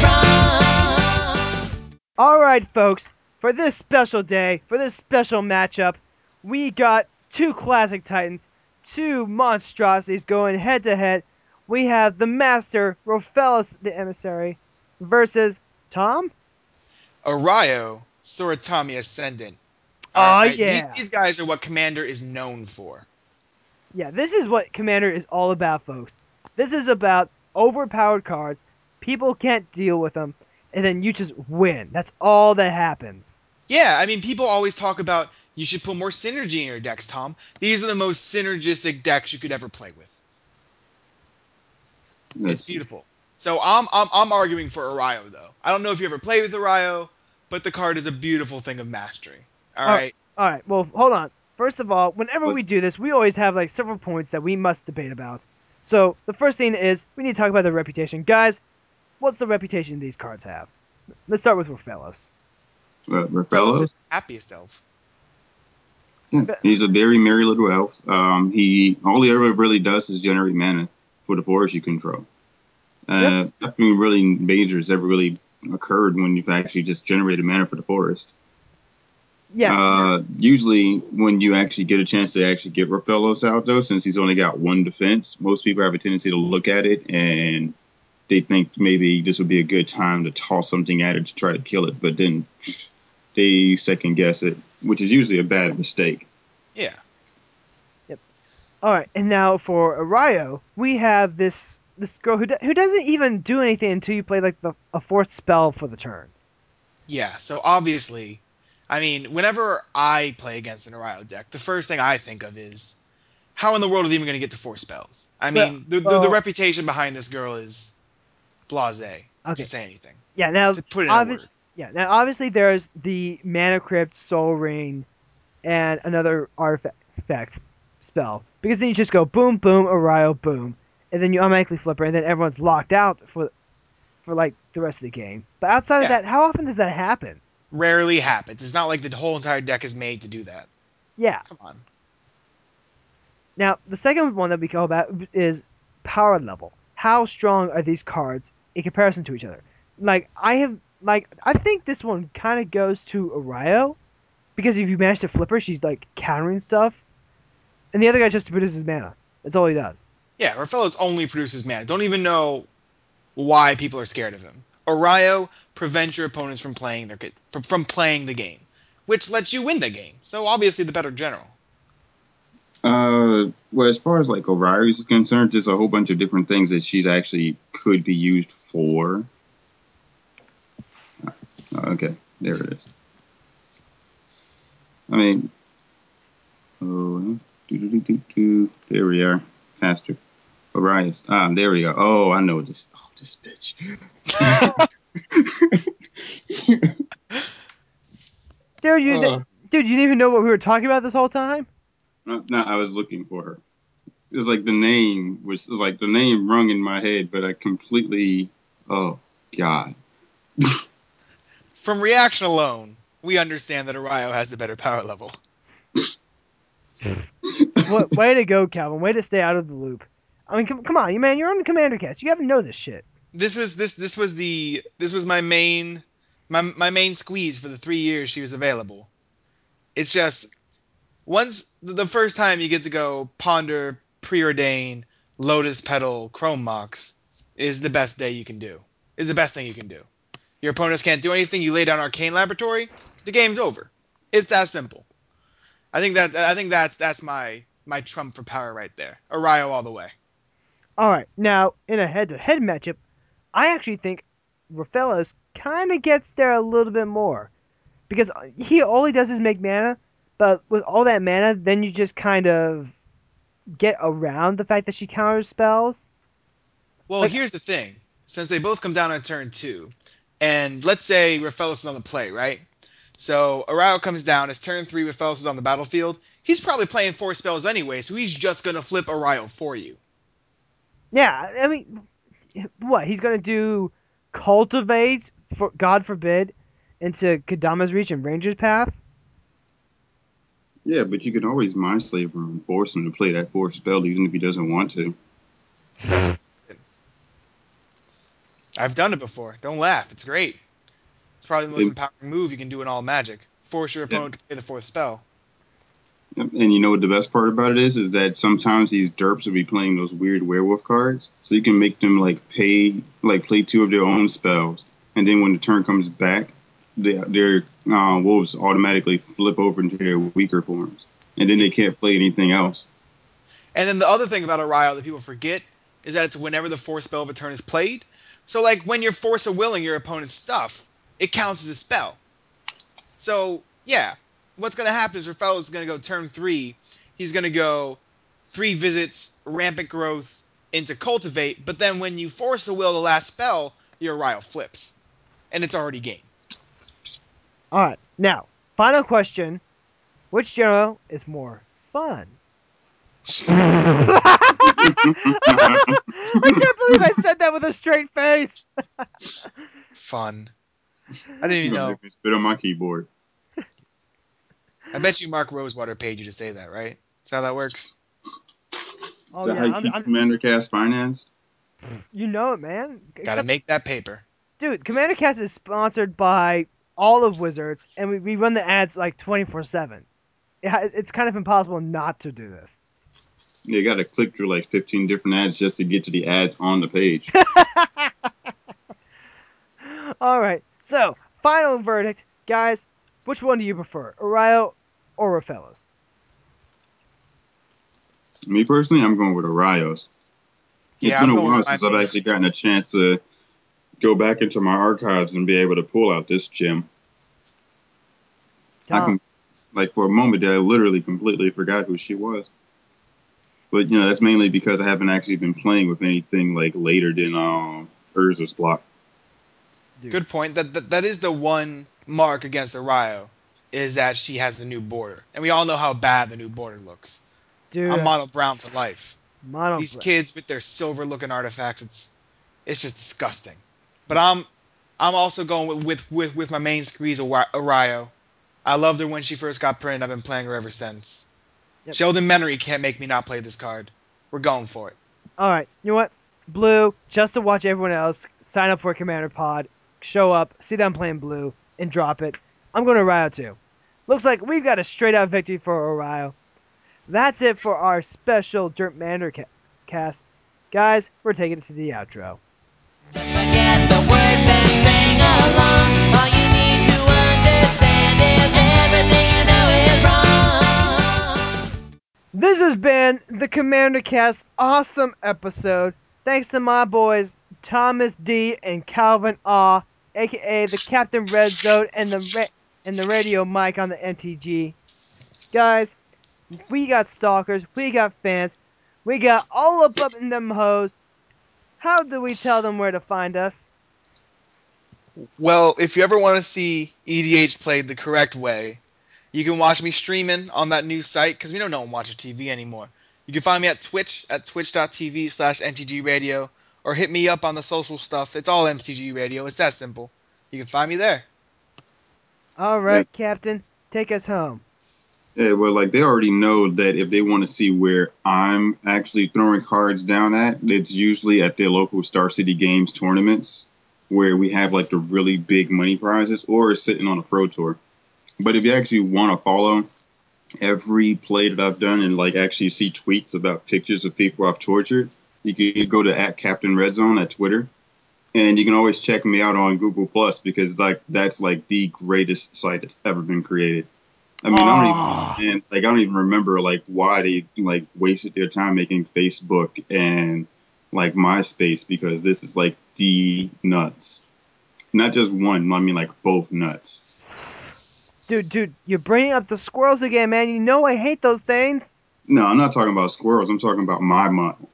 know is wrong. All right, folks. For this special day, for this special matchup, we got 2 classic titans, 2 monstrosities going head to head. We have the Master, Rofellos the Emissary, versus Tom? Arayo, Soratami Ascendant. All Oh, right, yeah. these guys are what Commander is known for. Yeah, this is what Commander is all about, folks. This is about overpowered cards. People can't deal with them, and then you just win. That's all that happens. Yeah, I mean, people always talk about you should put more synergy in your decks, Tom. These are the most synergistic decks you could ever play with. It's That's beautiful. So I'm arguing for Arayo though. I don't know if you ever played with Arayo, but the card is a beautiful thing of mastery. All All right, right. all right. Well, hold on. First of all, whenever we what's do this, we always have like several points that we must debate about. So the first thing is we need to talk about the reputation, guys. What's the reputation these cards have? Let's start with Rofellos. Fellas is Raphaelos. the happiest elf. Yeah, he's a very merry little elf. He all he ever really does is generate mana for the forest you control. Nothing really major has ever really occurred when you've actually just generated mana for the forest. Yeah. Usually, when you actually get a chance to actually get Raphaelos out, though, since he's only got 1 defense, most people have a tendency to look at it and they think maybe this would be a good time to toss something at it to try to kill it, but then they second guess it, which is usually a bad mistake. Yeah. Yep. All right, and now for Arayo, we have this girl who doesn't even do anything until you play like a 4th spell for the turn. Yeah. So obviously, I mean, whenever I play against an Arayo deck, the first thing I think of is how in the world are they even going to get to 4 spells? I mean, the Well, reputation behind this girl is blasé, to okay. say anything. Yeah, now To put in a word. obviously there's the Mana Crypt, Soul Ring, and another artifact spell. Because then you just go boom, boom, Arayo, boom, and then you automatically flip her, and then everyone's locked out for like the rest of the game. But outside of Yeah. that, how often does that happen? Rarely happens. It's not like the whole entire deck is made to do that. Yeah. Come on. Now the second one that we go about is power level. How strong are these cards in comparison to each other? I think this one kind of goes to Arayo because if you manage to flip her, she's like countering stuff, and the other guy just produces mana. That's all he does. Yeah, Rafellos only produces mana. Don't even know why people are scared of him. Oraio prevents your opponents from playing from playing the game, which lets you win the game. So obviously the better general. Well, as far as like O'Reilly's is concerned, there's a whole bunch of different things that she's actually could be used for. Okay, there it is. I mean, oh, there we are. Faster. Orias. There we go. Oh, I know this. Oh, this bitch. Dude, you didn't even know what we were talking about this whole time? No, I was looking for her. It was like the name rung in my head, but I completely. Oh God. From reaction alone, we understand that Oraio has the better power level. What? Way to go, Calvin. Way to stay out of the loop. I mean, come on, you man. You're on the Commander Cast. You got to know this shit. This was my main squeeze for the 3 years she was available. It's just once the first time you get to go Ponder, Preordain, Lotus Petal, Chrome Mox is the best day you can do. Is the best thing you can do. Your opponents can't do anything. You lay down Arcane Laboratory, the game's over. It's that simple. I think that's my trump for power right there. Arayo all the way. All right, now in a head-to-head matchup, I actually think Rafellos kind of gets there a little bit more because all he does is make mana, but with all that mana, then you just kind of get around the fact that she counters spells. Well, Like, here's the thing. Since they both come down on turn two, and let's say Rafellos is on the play, right? So Arao comes down. It's turn three. Rafellos is on the battlefield. He's probably playing four spells anyway, so he's just gonna flip Arao for you. yeah, I mean, what he's gonna do? Cultivate, for God forbid, into Kadama's Reach and Ranger's Path. Yeah, but you can always mind slave him and force him to play that fourth spell, even if he doesn't want to. That's I've done it before. Don't laugh. It's great. It's probably the most And, empowering move you can do in all Magic. Force your opponent to play the fourth spell. and you know what the best part about it is that sometimes these derps will be playing those weird werewolf cards, so you can make them play two of their own spells, and then when the turn comes back, their wolves automatically flip over into their weaker forms, and then they can't play anything else. And then the other thing about Orion that people forget is that it's whenever the fourth spell of a turn is played. So like when you're force of willing your opponent's stuff, it counts as a spell. So yeah, what's gonna happen is Rafael is gonna go turn three. He's gonna go 3 visits, rampant growth into cultivate, but then when you force a will the last spell, your Orion flips. And it's already game. All right, now final question: which general is more fun? I can't believe I said that with a straight face. Fun. I didn't You're even gonna know. make me spit on my keyboard. I bet you Mark Rosewater paid you to say that, right? That's how that works. Oh Is that how yeah, you keep Commander Cast financed? you know it, man. Gotta Except, make that paper. dude, Commander Cast is sponsored by all of Wizards, and we run the ads like 24/7. It's kind of impossible not to do this. You got to click through like 15 different ads just to get to the ads on the page. All right, so final verdict, guys. Which one do you prefer, Orion or Rafellos? Me personally, I'm going with Arios. It's Yeah, been I'm a going while with my since I've main actually gotten a chance to go back into my archives and be able to pull out this gem. I Tom, can, like, for a moment there, I literally completely forgot who she was. But, you know, that's mainly because I haven't actually been playing with anything, like, later than Urza's block. dude, Good point. That is the one mark against Arayo, is that she has the new border, and we all know how bad the new border looks. I'm dude, mono brown for life. mono. These kids with their silver looking artifacts, it's just disgusting. But I'm also going with my main squeeze Arayo. I loved her when she first got printed. I've been playing her ever since. Yep. Sheldon Menery can't make me not play this card. We're going for it. All right, you know what? Blue, just to watch everyone else sign up for a Commander Pod, show up, see them playing blue, and drop it. I'm going to Orion too. Looks like we've got a straight out victory for Orion. That's it for our special Dirt Mander Cast. Guys, we're taking it to the outro. Just forget the words and sing along. All you need to understand is everything you know is wrong. This has been the Commander Cast awesome episode. Thanks to my boys Thomas D and Calvin R, aka the Captain Red Zone and the radio mic on the MTG. Guys, we got stalkers, we got fans, we got all up in them hoes. How do we tell them where to find us? Well, if you ever want to see EDH played the correct way, you can watch me streaming on that new site because we don't know one watching TV anymore. You can find me at Twitch at twitch.tv/MTG Radio or hit me up on the social stuff. It's all MTG Radio. It's that simple. You can find me there. Alright, Captain, take us home. Yeah, well, like they already know that if they want to see where I'm actually throwing cards down at, it's usually at their local Star City Games tournaments where we have like the really big money prizes or sitting on a pro tour. But if you actually want to follow every play that I've done and like actually see tweets about pictures of people I've tortured, you can go to @CaptainRedZone at Twitter. And you can always check me out on Google Plus because like that's like the greatest site that's ever been created. I mean, I don't even understand. Like, I don't even remember like why they like wasted their time making Facebook and like MySpace because this is like the nuts. Not just one. I mean, like both nuts. Dude, you're bringing up the squirrels again, man. You know I hate those things. No, I'm not talking about squirrels. I'm talking about my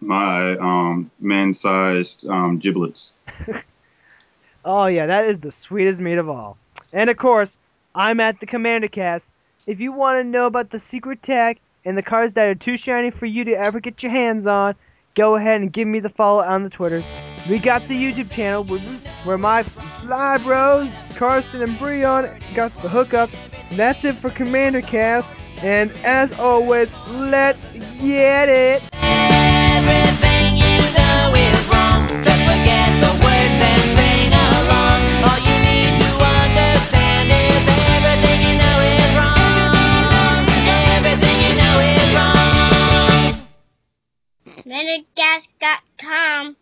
man-sized giblets. Oh yeah, that is the sweetest meat of all. And of course, I'm at the Commander Cast. If you want to know about the secret tech and the cards that are too shiny for you to ever get your hands on, go ahead and give me the follow on the Twitters. We got the YouTube channel where my fly bros, Karsten and Breon, got the hookups. That's it for Commander Cast. And as always, let's get it! Everything you know is wrong. Just forget the words and sing along. All you need to understand is everything you know is wrong. Everything you know is wrong. ManderCast.com